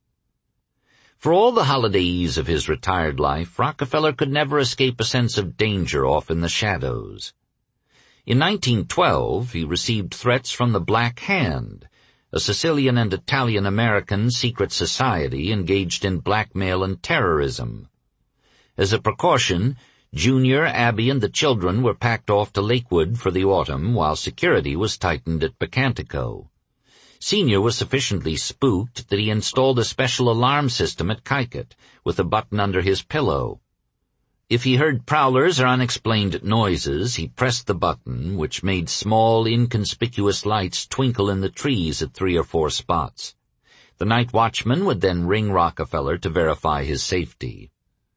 For all the holiday ease of his retired life, Rockefeller could never escape a sense of danger off in the shadows. In nineteen twelve, he received threats from the Black Hand, a Sicilian and Italian-American secret society engaged in blackmail and terrorism. As a precaution, Junior, Abby, and the children were packed off to Lakewood for the autumn while security was tightened at Pocantico. Senior was sufficiently spooked that he installed a special alarm system at Kaikut, with a button under his pillow. If he heard prowlers or unexplained noises, he pressed the button, which made small, inconspicuous lights twinkle in the trees at three or four spots. The night watchman would then ring Rockefeller to verify his safety.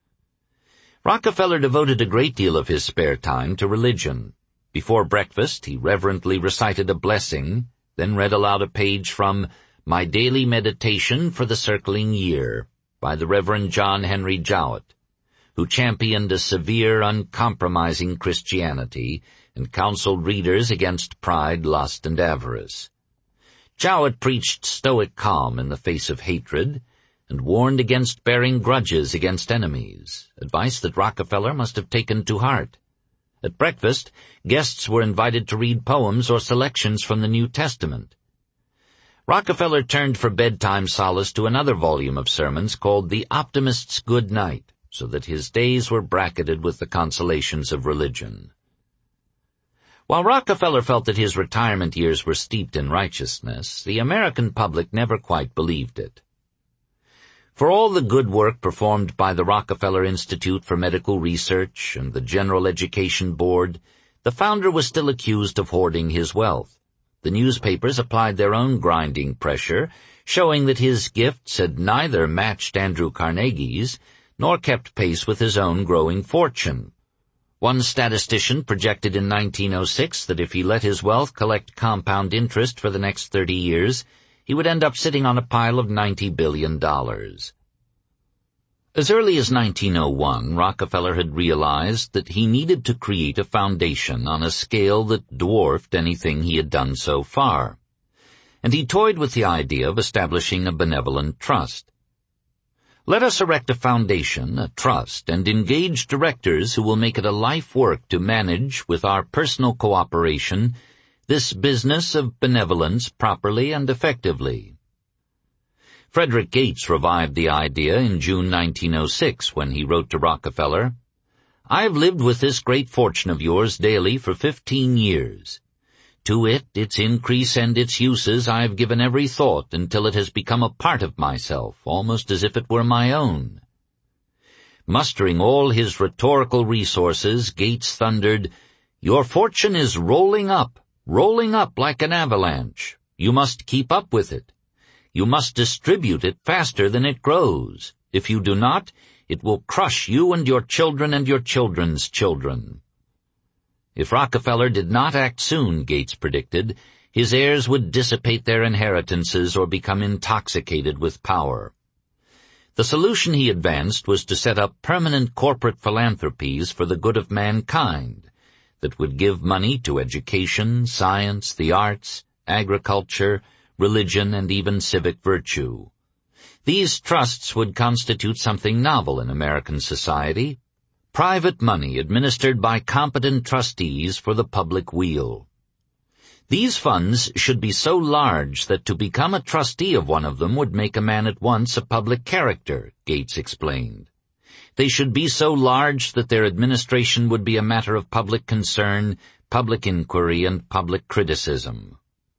Rockefeller devoted a great deal of his spare time to religion. Before breakfast, he reverently recited a blessing, then read aloud a page from My Daily Meditation for the Circling Year by the Reverend John Henry Jowett, who championed a severe, uncompromising Christianity and counseled readers against pride, lust, and avarice. Jowett preached stoic calm in the face of hatred and warned against bearing grudges against enemies, advice that Rockefeller must have taken to heart. At breakfast, guests were invited to read poems or selections from the New Testament. Rockefeller turned for bedtime solace to another volume of sermons called The Optimist's Good Night, so that his days were bracketed with the consolations of religion. While Rockefeller felt that his retirement years were steeped in righteousness, the American public never quite believed it. For all the good work performed by the Rockefeller Institute for Medical Research and the General Education Board, the founder was still accused of hoarding his wealth. The newspapers applied their own grinding pressure, showing that his gifts had neither matched Andrew Carnegie's nor kept pace with his own growing fortune. One statistician projected in nineteen oh six that if he let his wealth collect compound interest for the next thirty years, he would end up sitting on a pile of ninety billion dollars. As early as nineteen oh one, Rockefeller had realized that he needed to create a foundation on a scale that dwarfed anything he had done so far, and he toyed with the idea of establishing a benevolent trust. Let us erect a foundation, a trust, and engage directors who will make it a life work to manage, with our personal cooperation, this business of benevolence properly and effectively. Frederick Gates revived the idea in June nineteen oh six when he wrote to Rockefeller, "I've lived with this great fortune of yours daily for fifteen years. To it, its increase and its uses I have given every thought until it has become a part of myself, almost as if it were my own." Mustering all his rhetorical resources, Gates thundered, "Your fortune is rolling up, rolling up like an avalanche. You must keep up with it. You must distribute it faster than it grows. If you do not, it will crush you and your children and your children's children." If Rockefeller did not act soon, Gates predicted, his heirs would dissipate their inheritances or become intoxicated with power. The solution he advanced was to set up permanent corporate philanthropies for the good of mankind that would give money to education, science, the arts, agriculture, religion, and even civic virtue. These trusts would constitute something novel in American society, private money administered by competent trustees for the public weal. These funds should be so large that to become a trustee of one of them would make a man at once a public character, Gates explained. They should be so large that their administration would be a matter of public concern, public inquiry, and public criticism.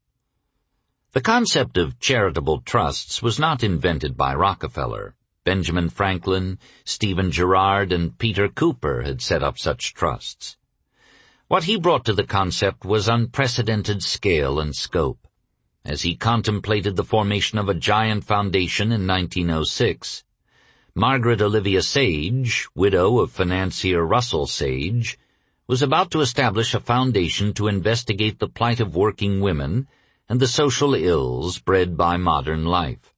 The concept of charitable trusts was not invented by Rockefeller. Benjamin Franklin, Stephen Girard, and Peter Cooper had set up such trusts. What he brought to the concept was unprecedented scale and scope. As he contemplated the formation of a giant foundation in nineteen oh six, Margaret Olivia Sage, widow of financier Russell Sage, was about to establish a foundation to investigate the plight of working women and the social ills bred by modern life.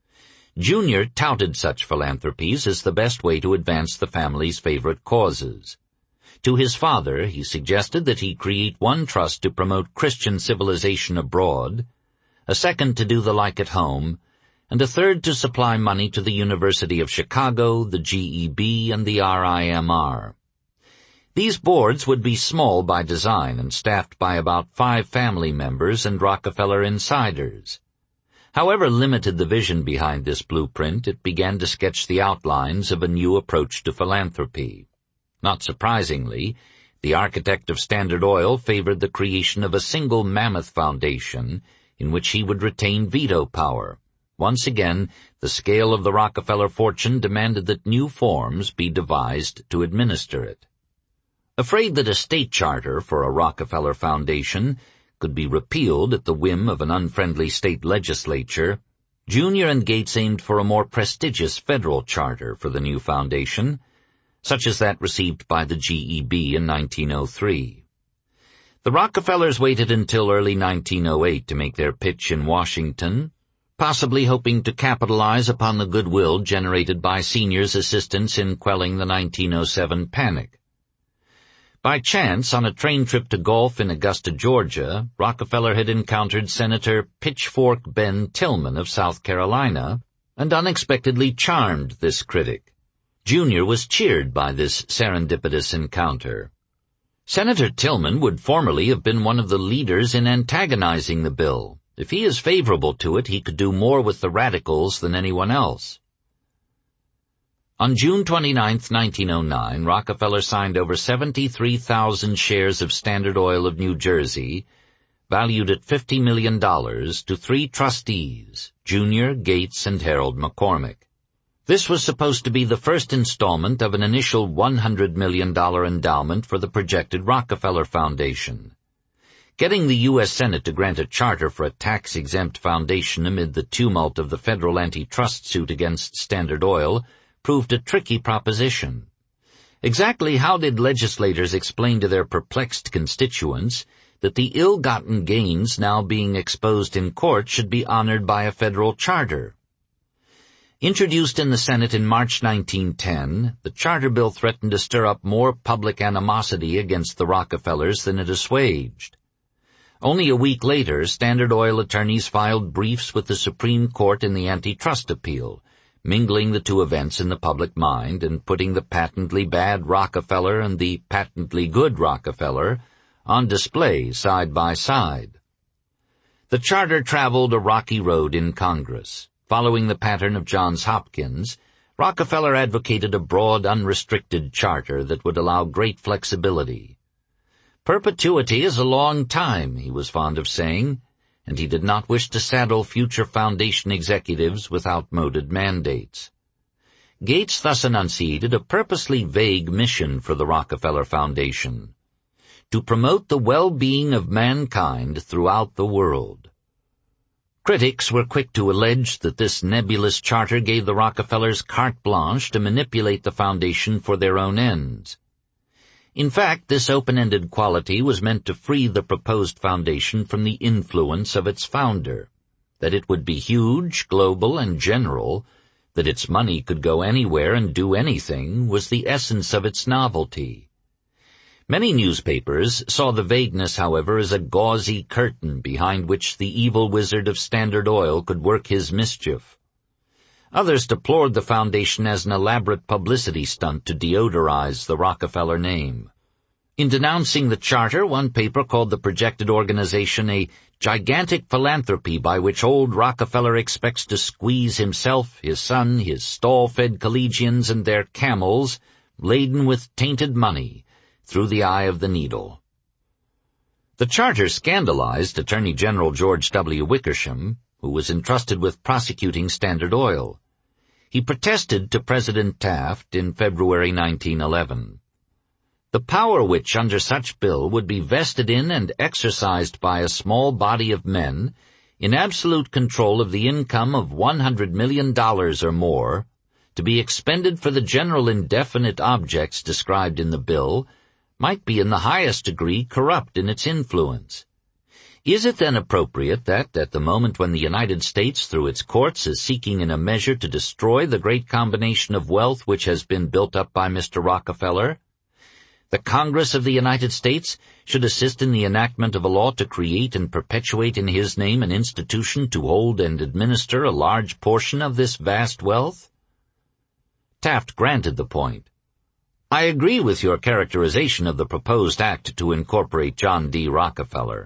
Junior touted such philanthropies as the best way to advance the family's favorite causes. To his father, he suggested that he create one trust to promote Christian civilization abroad, a second to do the like at home, and a third to supply money to the University of Chicago, the G E B, and the R I M R. These boards would be small by design and staffed by about five family members and Rockefeller insiders. However limited the vision behind this blueprint, it began to sketch the outlines of a new approach to philanthropy. Not surprisingly, the architect of Standard Oil favored the creation of a single mammoth foundation in which he would retain veto power. Once again, the scale of the Rockefeller fortune demanded that new forms be devised to administer it. Afraid that a state charter for a Rockefeller Foundation could be repealed at the whim of an unfriendly state legislature, Junior and Gates aimed for a more prestigious federal charter for the new foundation, such as that received by the G E B in nineteen oh three. The Rockefellers waited until early nineteen oh eight to make their pitch in Washington, possibly hoping to capitalize upon the goodwill generated by Senior's assistance in quelling the nineteen oh seven panic. By chance, on a train trip to golf in Augusta, Georgia, Rockefeller had encountered Senator Pitchfork Ben Tillman of South Carolina, and unexpectedly charmed this critic. Junior was cheered by this serendipitous encounter. Senator Tillman would formerly have been one of the leaders in antagonizing the bill. If he is favorable to it, he could do more with the radicals than anyone else. On June twenty-ninth, nineteen oh nine, Rockefeller signed over seventy-three thousand shares of Standard Oil of New Jersey, valued at fifty million dollars, to three trustees, Junior, Gates, and Harold McCormick. This was supposed to be the first installment of an initial one hundred million dollars endowment for the projected Rockefeller Foundation. Getting the U S Senate to grant a charter for a tax-exempt foundation amid the tumult of the federal antitrust suit against Standard Oil proved a tricky proposition. Exactly how did legislators explain to their perplexed constituents that the ill-gotten gains now being exposed in court should be honored by a federal charter? Introduced in the Senate in March nineteen ten, the charter bill threatened to stir up more public animosity against the Rockefellers than it assuaged. Only a week later, Standard Oil attorneys filed briefs with the Supreme Court in the antitrust appeal, mingling the two events in the public mind and putting the patently bad Rockefeller and the patently good Rockefeller on display side by side. The charter traveled a rocky road in Congress. Following the pattern of Johns Hopkins, Rockefeller advocated a broad, unrestricted charter that would allow great flexibility. Perpetuity is a long time, he was fond of saying, and he did not wish to saddle future foundation executives with outmoded mandates. Gates thus enunciated a purposely vague mission for the Rockefeller Foundation: to promote the well-being of mankind throughout the world. Critics were quick to allege that this nebulous charter gave the Rockefellers carte blanche to manipulate the foundation for their own ends. In fact, this open-ended quality was meant to free the proposed foundation from the influence of its founder, that it would be huge, global, and general, that its money could go anywhere and do anything, was the essence of its novelty. Many newspapers saw the vagueness, however, as a gauzy curtain behind which the evil wizard of Standard Oil could work his mischief. Others deplored the foundation as an elaborate publicity stunt to deodorize the Rockefeller name. In denouncing the charter, one paper called the projected organization a gigantic philanthropy by which old Rockefeller expects to squeeze himself, his son, his stall-fed collegians, and their camels, laden with tainted money, through the eye of the needle. The charter scandalized Attorney General George W. Wickersham, who was entrusted with prosecuting Standard Oil. He protested to President Taft in February nineteen eleven. The power which, under such bill, would be vested in and exercised by a small body of men in absolute control of the income of one hundred million dollars or more, to be expended for the general indefinite objects described in the bill, might be in the highest degree corrupt in its influence. Is it then appropriate that, at the moment when the United States through its courts is seeking in a measure to destroy the great combination of wealth which has been built up by Mister Rockefeller, the Congress of the United States should assist in the enactment of a law to create and perpetuate in his name an institution to hold and administer a large portion of this vast wealth? Taft granted the point. I agree with your characterization of the proposed act to incorporate John D. Rockefeller.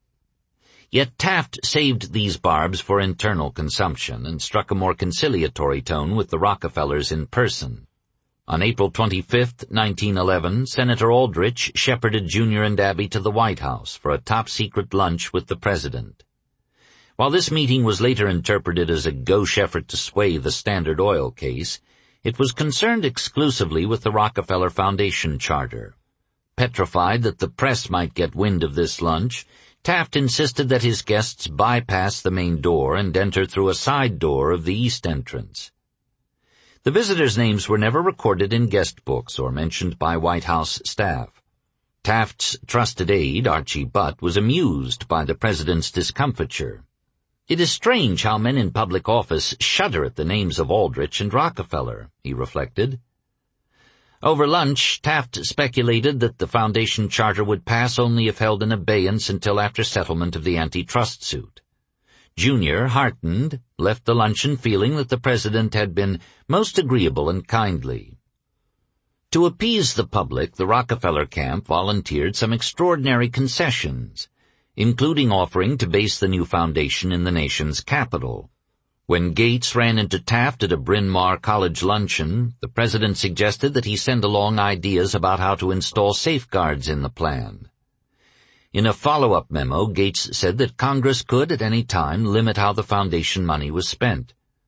Yet Taft saved these barbs for internal consumption and struck a more conciliatory tone with the Rockefellers in person. On April twenty-fifth, nineteen eleven, Senator Aldrich shepherded Junior and Abby to the White House for a top-secret lunch with the President. While this meeting was later interpreted as a gauche effort to sway the Standard Oil case, it was concerned exclusively with the Rockefeller Foundation charter. Petrified that the press might get wind of this lunch, Taft insisted that his guests bypass the main door and enter through a side door of the east entrance. The visitors' names were never recorded in guest books or mentioned by White House staff. Taft's trusted aide, Archie Butt, was amused by the president's discomfiture. It is strange how men in public office shudder at the names of Aldrich and Rockefeller, he reflected. Over lunch, Taft speculated that the foundation charter would pass only if held in abeyance until after settlement of the antitrust suit. Junior, heartened, left the luncheon feeling that the president had been most agreeable and kindly. To appease the public, the Rockefeller camp volunteered some extraordinary concessions, including offering to base the new foundation in the nation's capital. When Gates ran into Taft at a Bryn Mawr College luncheon, the president suggested that he send along ideas about how to install safeguards in the plan. In a follow-up memo, Gates said that Congress could at any time limit how the foundation money was spent.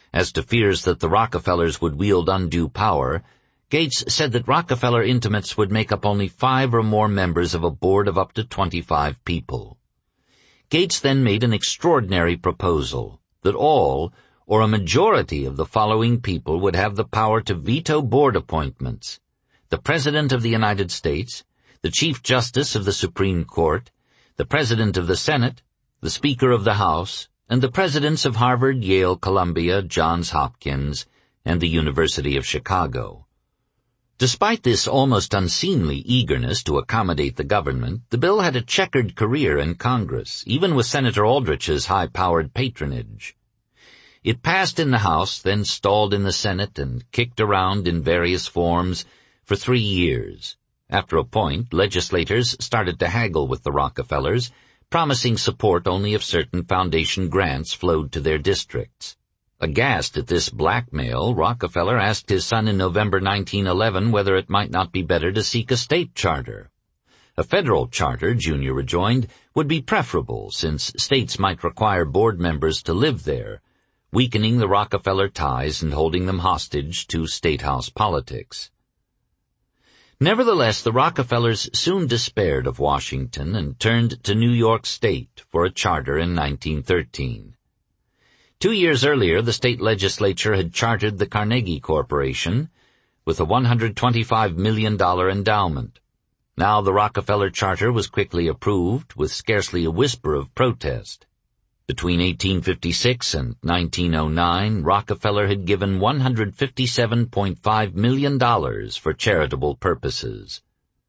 As to fears that the Rockefellers would wield undue power, Gates said that Rockefeller intimates would make up only five or more members of a board of up to twenty-five people. Gates then made an extraordinary proposal that all, or a majority of the following people would have the power to veto board appointments: the President of the United States, the Chief Justice of the Supreme Court, the President of the Senate, the Speaker of the House, and the Presidents of Harvard, Yale, Columbia, Johns Hopkins, and the University of Chicago. Despite this almost unseemly eagerness to accommodate the government, the bill had a checkered career in Congress, even with Senator Aldrich's high-powered patronage. It passed in the House, then stalled in the Senate, and kicked around in various forms for three years. After a point, legislators started to haggle with the Rockefellers, promising support only if certain foundation grants flowed to their districts. Aghast at this blackmail, Rockefeller asked his son in November nineteen eleven whether it might not be better to seek a state charter. A federal charter, Junior rejoined, would be preferable, since states might require board members to live there, weakening the Rockefeller ties and holding them hostage to statehouse politics. Nevertheless, the Rockefellers soon despaired of Washington and turned to New York State for a charter in nineteen thirteen. Two years earlier, the state legislature had chartered the Carnegie Corporation with a one hundred twenty-five million dollars endowment. Now the Rockefeller charter was quickly approved, with scarcely a whisper of protest. Between eighteen fifty-six and nineteen oh nine, Rockefeller had given one hundred fifty-seven point five million dollars for charitable purposes.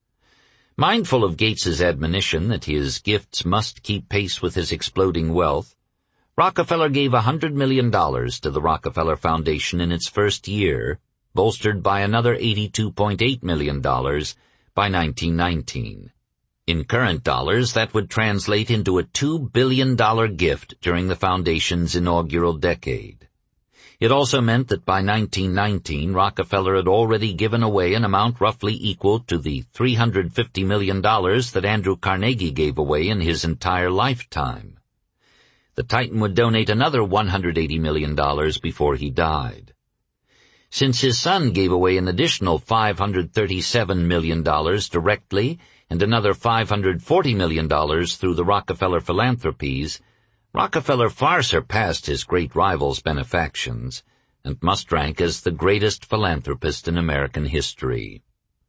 Mindful of Gates's admonition that his gifts must keep pace with his exploding wealth, Rockefeller gave one hundred million dollars to the Rockefeller Foundation in its first year, bolstered by another eighty-two point eight million dollars by nineteen nineteen. In current dollars, that would translate into a two billion dollars gift during the Foundation's inaugural decade. It also meant that by nineteen nineteen, Rockefeller had already given away an amount roughly equal to the three hundred fifty million dollars that Andrew Carnegie gave away in his entire lifetime. The Titan would donate another one hundred eighty million dollars before he died. Since his son gave away an additional five hundred thirty-seven million dollars directly and another five hundred forty million dollars through the Rockefeller Philanthropies, Rockefeller far surpassed his great rival's benefactions and must rank as the greatest philanthropist in American history.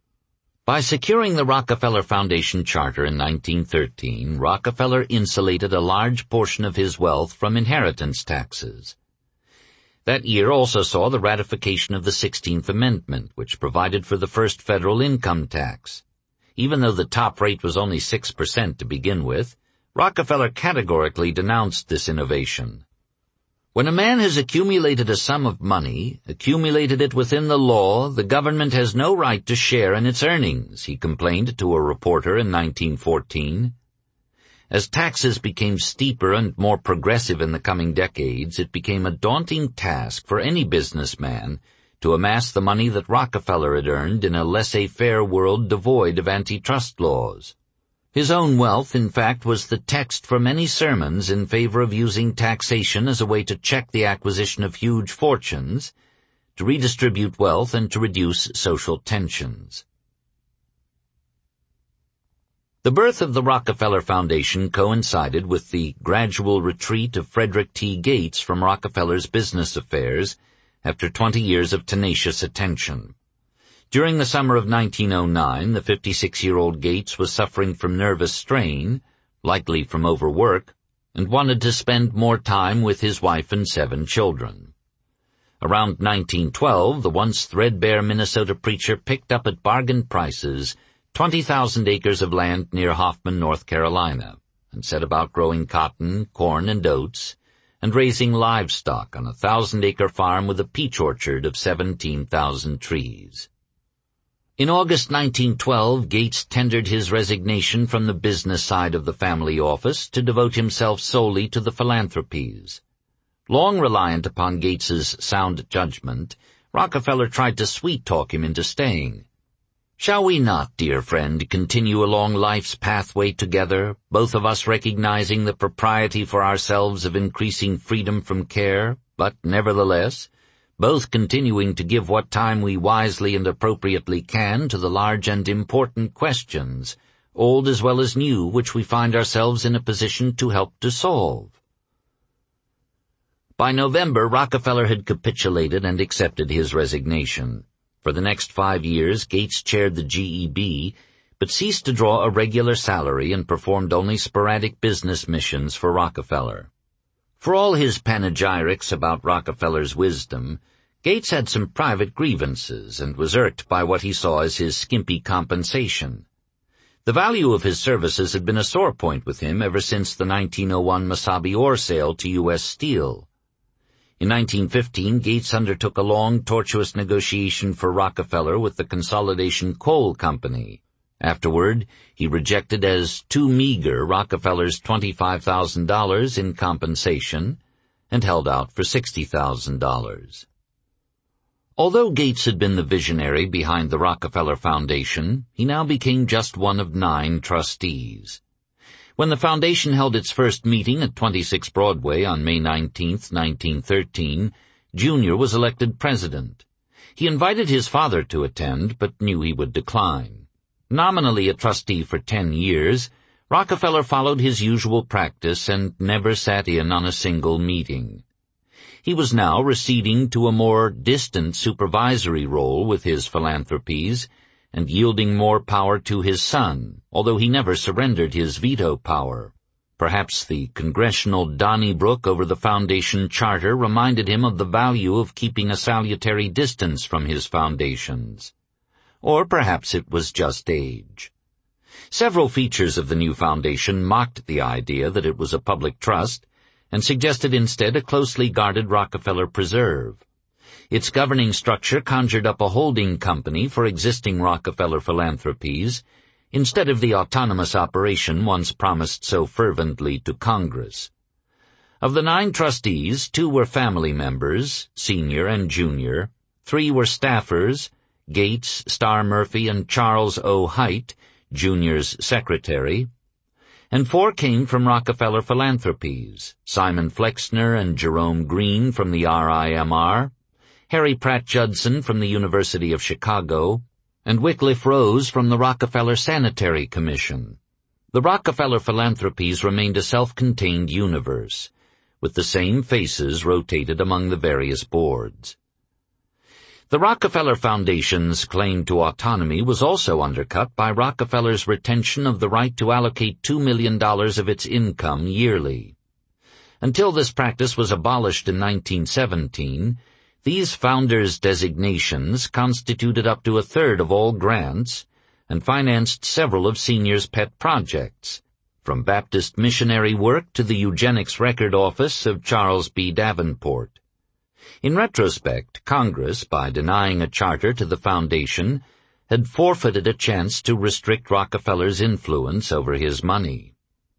By securing the Rockefeller Foundation charter in nineteen thirteen, Rockefeller insulated a large portion of his wealth from inheritance taxes. That year also saw the ratification of the sixteenth Amendment, which provided for the first federal income tax. Even though the top rate was only six percent to begin with, Rockefeller categorically denounced this innovation. When a man has accumulated a sum of money, accumulated it within the law, the government has no right to share in its earnings, he complained to a reporter in nineteen fourteen. As taxes became steeper and more progressive in the coming decades, it became a daunting task for any businessman to amass the money that Rockefeller had earned in a laissez-faire world devoid of antitrust laws. His own wealth, in fact, was the text for many sermons in favor of using taxation as a way to check the acquisition of huge fortunes, to redistribute wealth, and to reduce social tensions. The birth of the Rockefeller Foundation coincided with the gradual retreat of Frederick T. Gates from Rockefeller's business affairs after twenty years of tenacious attention. During the summer of nineteen oh nine, the fifty-six-year-old Gates was suffering from nervous strain, likely from overwork, and wanted to spend more time with his wife and seven children. Around nineteen twelve, the once threadbare Minnesota preacher picked up at bargain prices twenty thousand acres of land near Hoffman, North Carolina, and set about growing cotton, corn, and oats, and raising livestock on a thousand-acre farm with a peach orchard of seventeen thousand trees. In August nineteen twelve, Gates tendered his resignation from the business side of the family office to devote himself solely to the philanthropies. Long reliant upon Gates's sound judgment, Rockefeller tried to sweet-talk him into staying. "Shall we not, dear friend, continue along life's pathway together, both of us recognizing the propriety for ourselves of increasing freedom from care, but nevertheless, both continuing to give what time we wisely and appropriately can to the large and important questions, old as well as new, which we find ourselves in a position to help to solve. By November, Rockefeller had capitulated and accepted his resignation. For the next five years, Gates chaired the G E B, but ceased to draw a regular salary and performed only sporadic business missions for Rockefeller. For all his panegyrics about Rockefeller's wisdom, Gates had some private grievances and was irked by what he saw as his skimpy compensation. The value of his services had been a sore point with him ever since the nineteen oh one Mesabi ore sale to U S Steel. In nineteen fifteen, Gates undertook a long, tortuous negotiation for Rockefeller with the Consolidation Coal Company. Afterward, he rejected as too meager Rockefeller's twenty-five thousand dollars in compensation and held out for sixty thousand dollars. Although Gates had been the visionary behind the Rockefeller Foundation, he now became just one of nine trustees. When the foundation held its first meeting at twenty-six Broadway on May nineteenth, nineteen thirteen, Junior was elected president. He invited his father to attend, but knew he would decline. Nominally a trustee for ten years, Rockefeller followed his usual practice and never sat in on a single meeting. He was now receding to a more distant supervisory role with his philanthropies, and yielding more power to his son, although he never surrendered his veto power. Perhaps the congressional Donnybrook over the foundation charter reminded him of the value of keeping a salutary distance from his foundations. Or perhaps it was just age. Several features of the new foundation mocked the idea that it was a public trust, and suggested instead a closely guarded Rockefeller preserve. Its governing structure conjured up a holding company for existing Rockefeller philanthropies, instead of the autonomous operation once promised so fervently to Congress. Of the nine trustees, two were family members, Senior and Junior, three were staffers, Gates, Star Murphy, and Charles O. Hite, Junior's secretary, and four came from Rockefeller Philanthropies, Simon Flexner and Jerome Green from the R I M R, Harry Pratt Judson from the University of Chicago, and Wycliffe Rose from the Rockefeller Sanitary Commission. The Rockefeller Philanthropies remained a self-contained universe, with the same faces rotated among the various boards. The Rockefeller Foundation's claim to autonomy was also undercut by Rockefeller's retention of the right to allocate two million dollars of its income yearly. Until this practice was abolished in nineteen seventeen, these founders' designations constituted up to a third of all grants and financed several of Senior's pet projects, from Baptist missionary work to the eugenics record office of Charles B. Davenport. In retrospect, Congress, by denying a charter to the foundation, had forfeited a chance to restrict Rockefeller's influence over his money.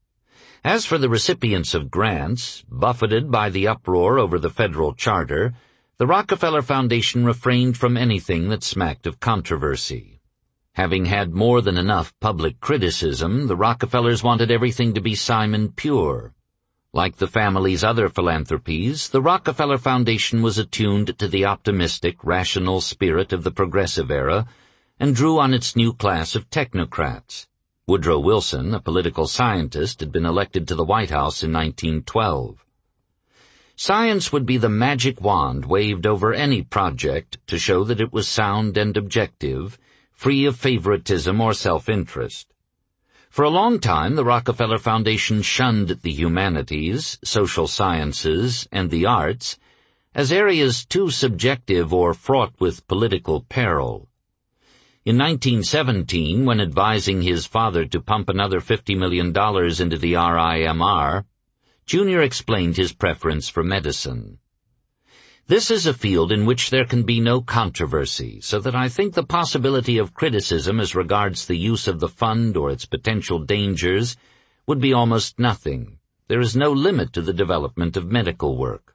As for the recipients of grants, buffeted by the uproar over the federal charter, the Rockefeller Foundation refrained from anything that smacked of controversy. Having had more than enough public criticism, the Rockefellers wanted everything to be Simon pure. Like the family's other philanthropies, the Rockefeller Foundation was attuned to the optimistic, rational spirit of the progressive era and drew on its new class of technocrats. Woodrow Wilson, a political scientist, had been elected to the White House in nineteen twelve. Science would be the magic wand waved over any project to show that it was sound and objective, free of favoritism or self-interest. For a long time, the Rockefeller Foundation shunned the humanities, social sciences, and the arts as areas too subjective or fraught with political peril. In nineteen seventeen, when advising his father to pump another fifty million dollars into the R I M R, Junior explained his preference for medicine. This is a field in which there can be no controversy, so that I think the possibility of criticism as regards the use of the fund or its potential dangers would be almost nothing. There is no limit to the development of medical work.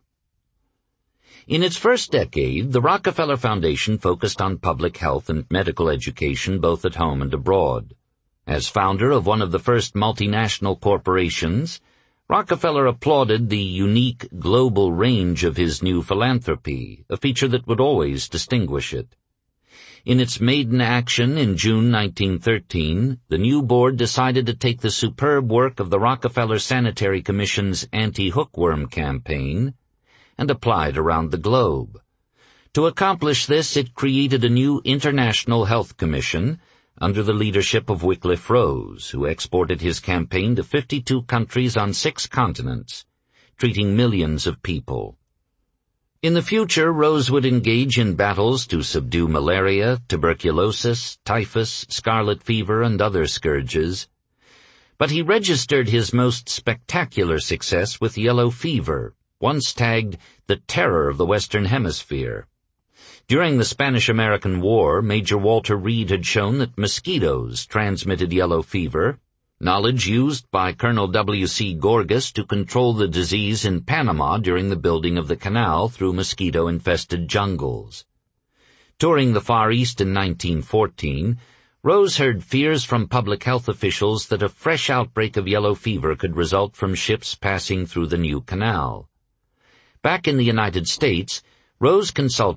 In its first decade, the Rockefeller Foundation focused on public health and medical education both at home and abroad. As founder of one of the first multinational corporations, Rockefeller applauded the unique global range of his new philanthropy, a feature that would always distinguish it. In its maiden action in June nineteen thirteen, the new board decided to take the superb work of the Rockefeller Sanitary Commission's anti-hookworm campaign and apply it around the globe. To accomplish this, it created a new International Health Commission under the leadership of Wycliffe Rose, who exported his campaign to fifty-two countries on six continents, treating millions of people. In the future, Rose would engage in battles to subdue malaria, tuberculosis, typhus, scarlet fever, and other scourges. But he registered his most spectacular success with yellow fever, once tagged the terror of the Western Hemisphere. During the Spanish-American War, Major Walter Reed had shown that mosquitoes transmitted yellow fever, knowledge used by Colonel W C Gorgas to control the disease in Panama during the building of the canal through mosquito-infested jungles. Touring the Far East in nineteen fourteen, Rose heard fears from public health officials that a fresh outbreak of yellow fever could result from ships passing through the new canal. Back in the United States, Rose consulted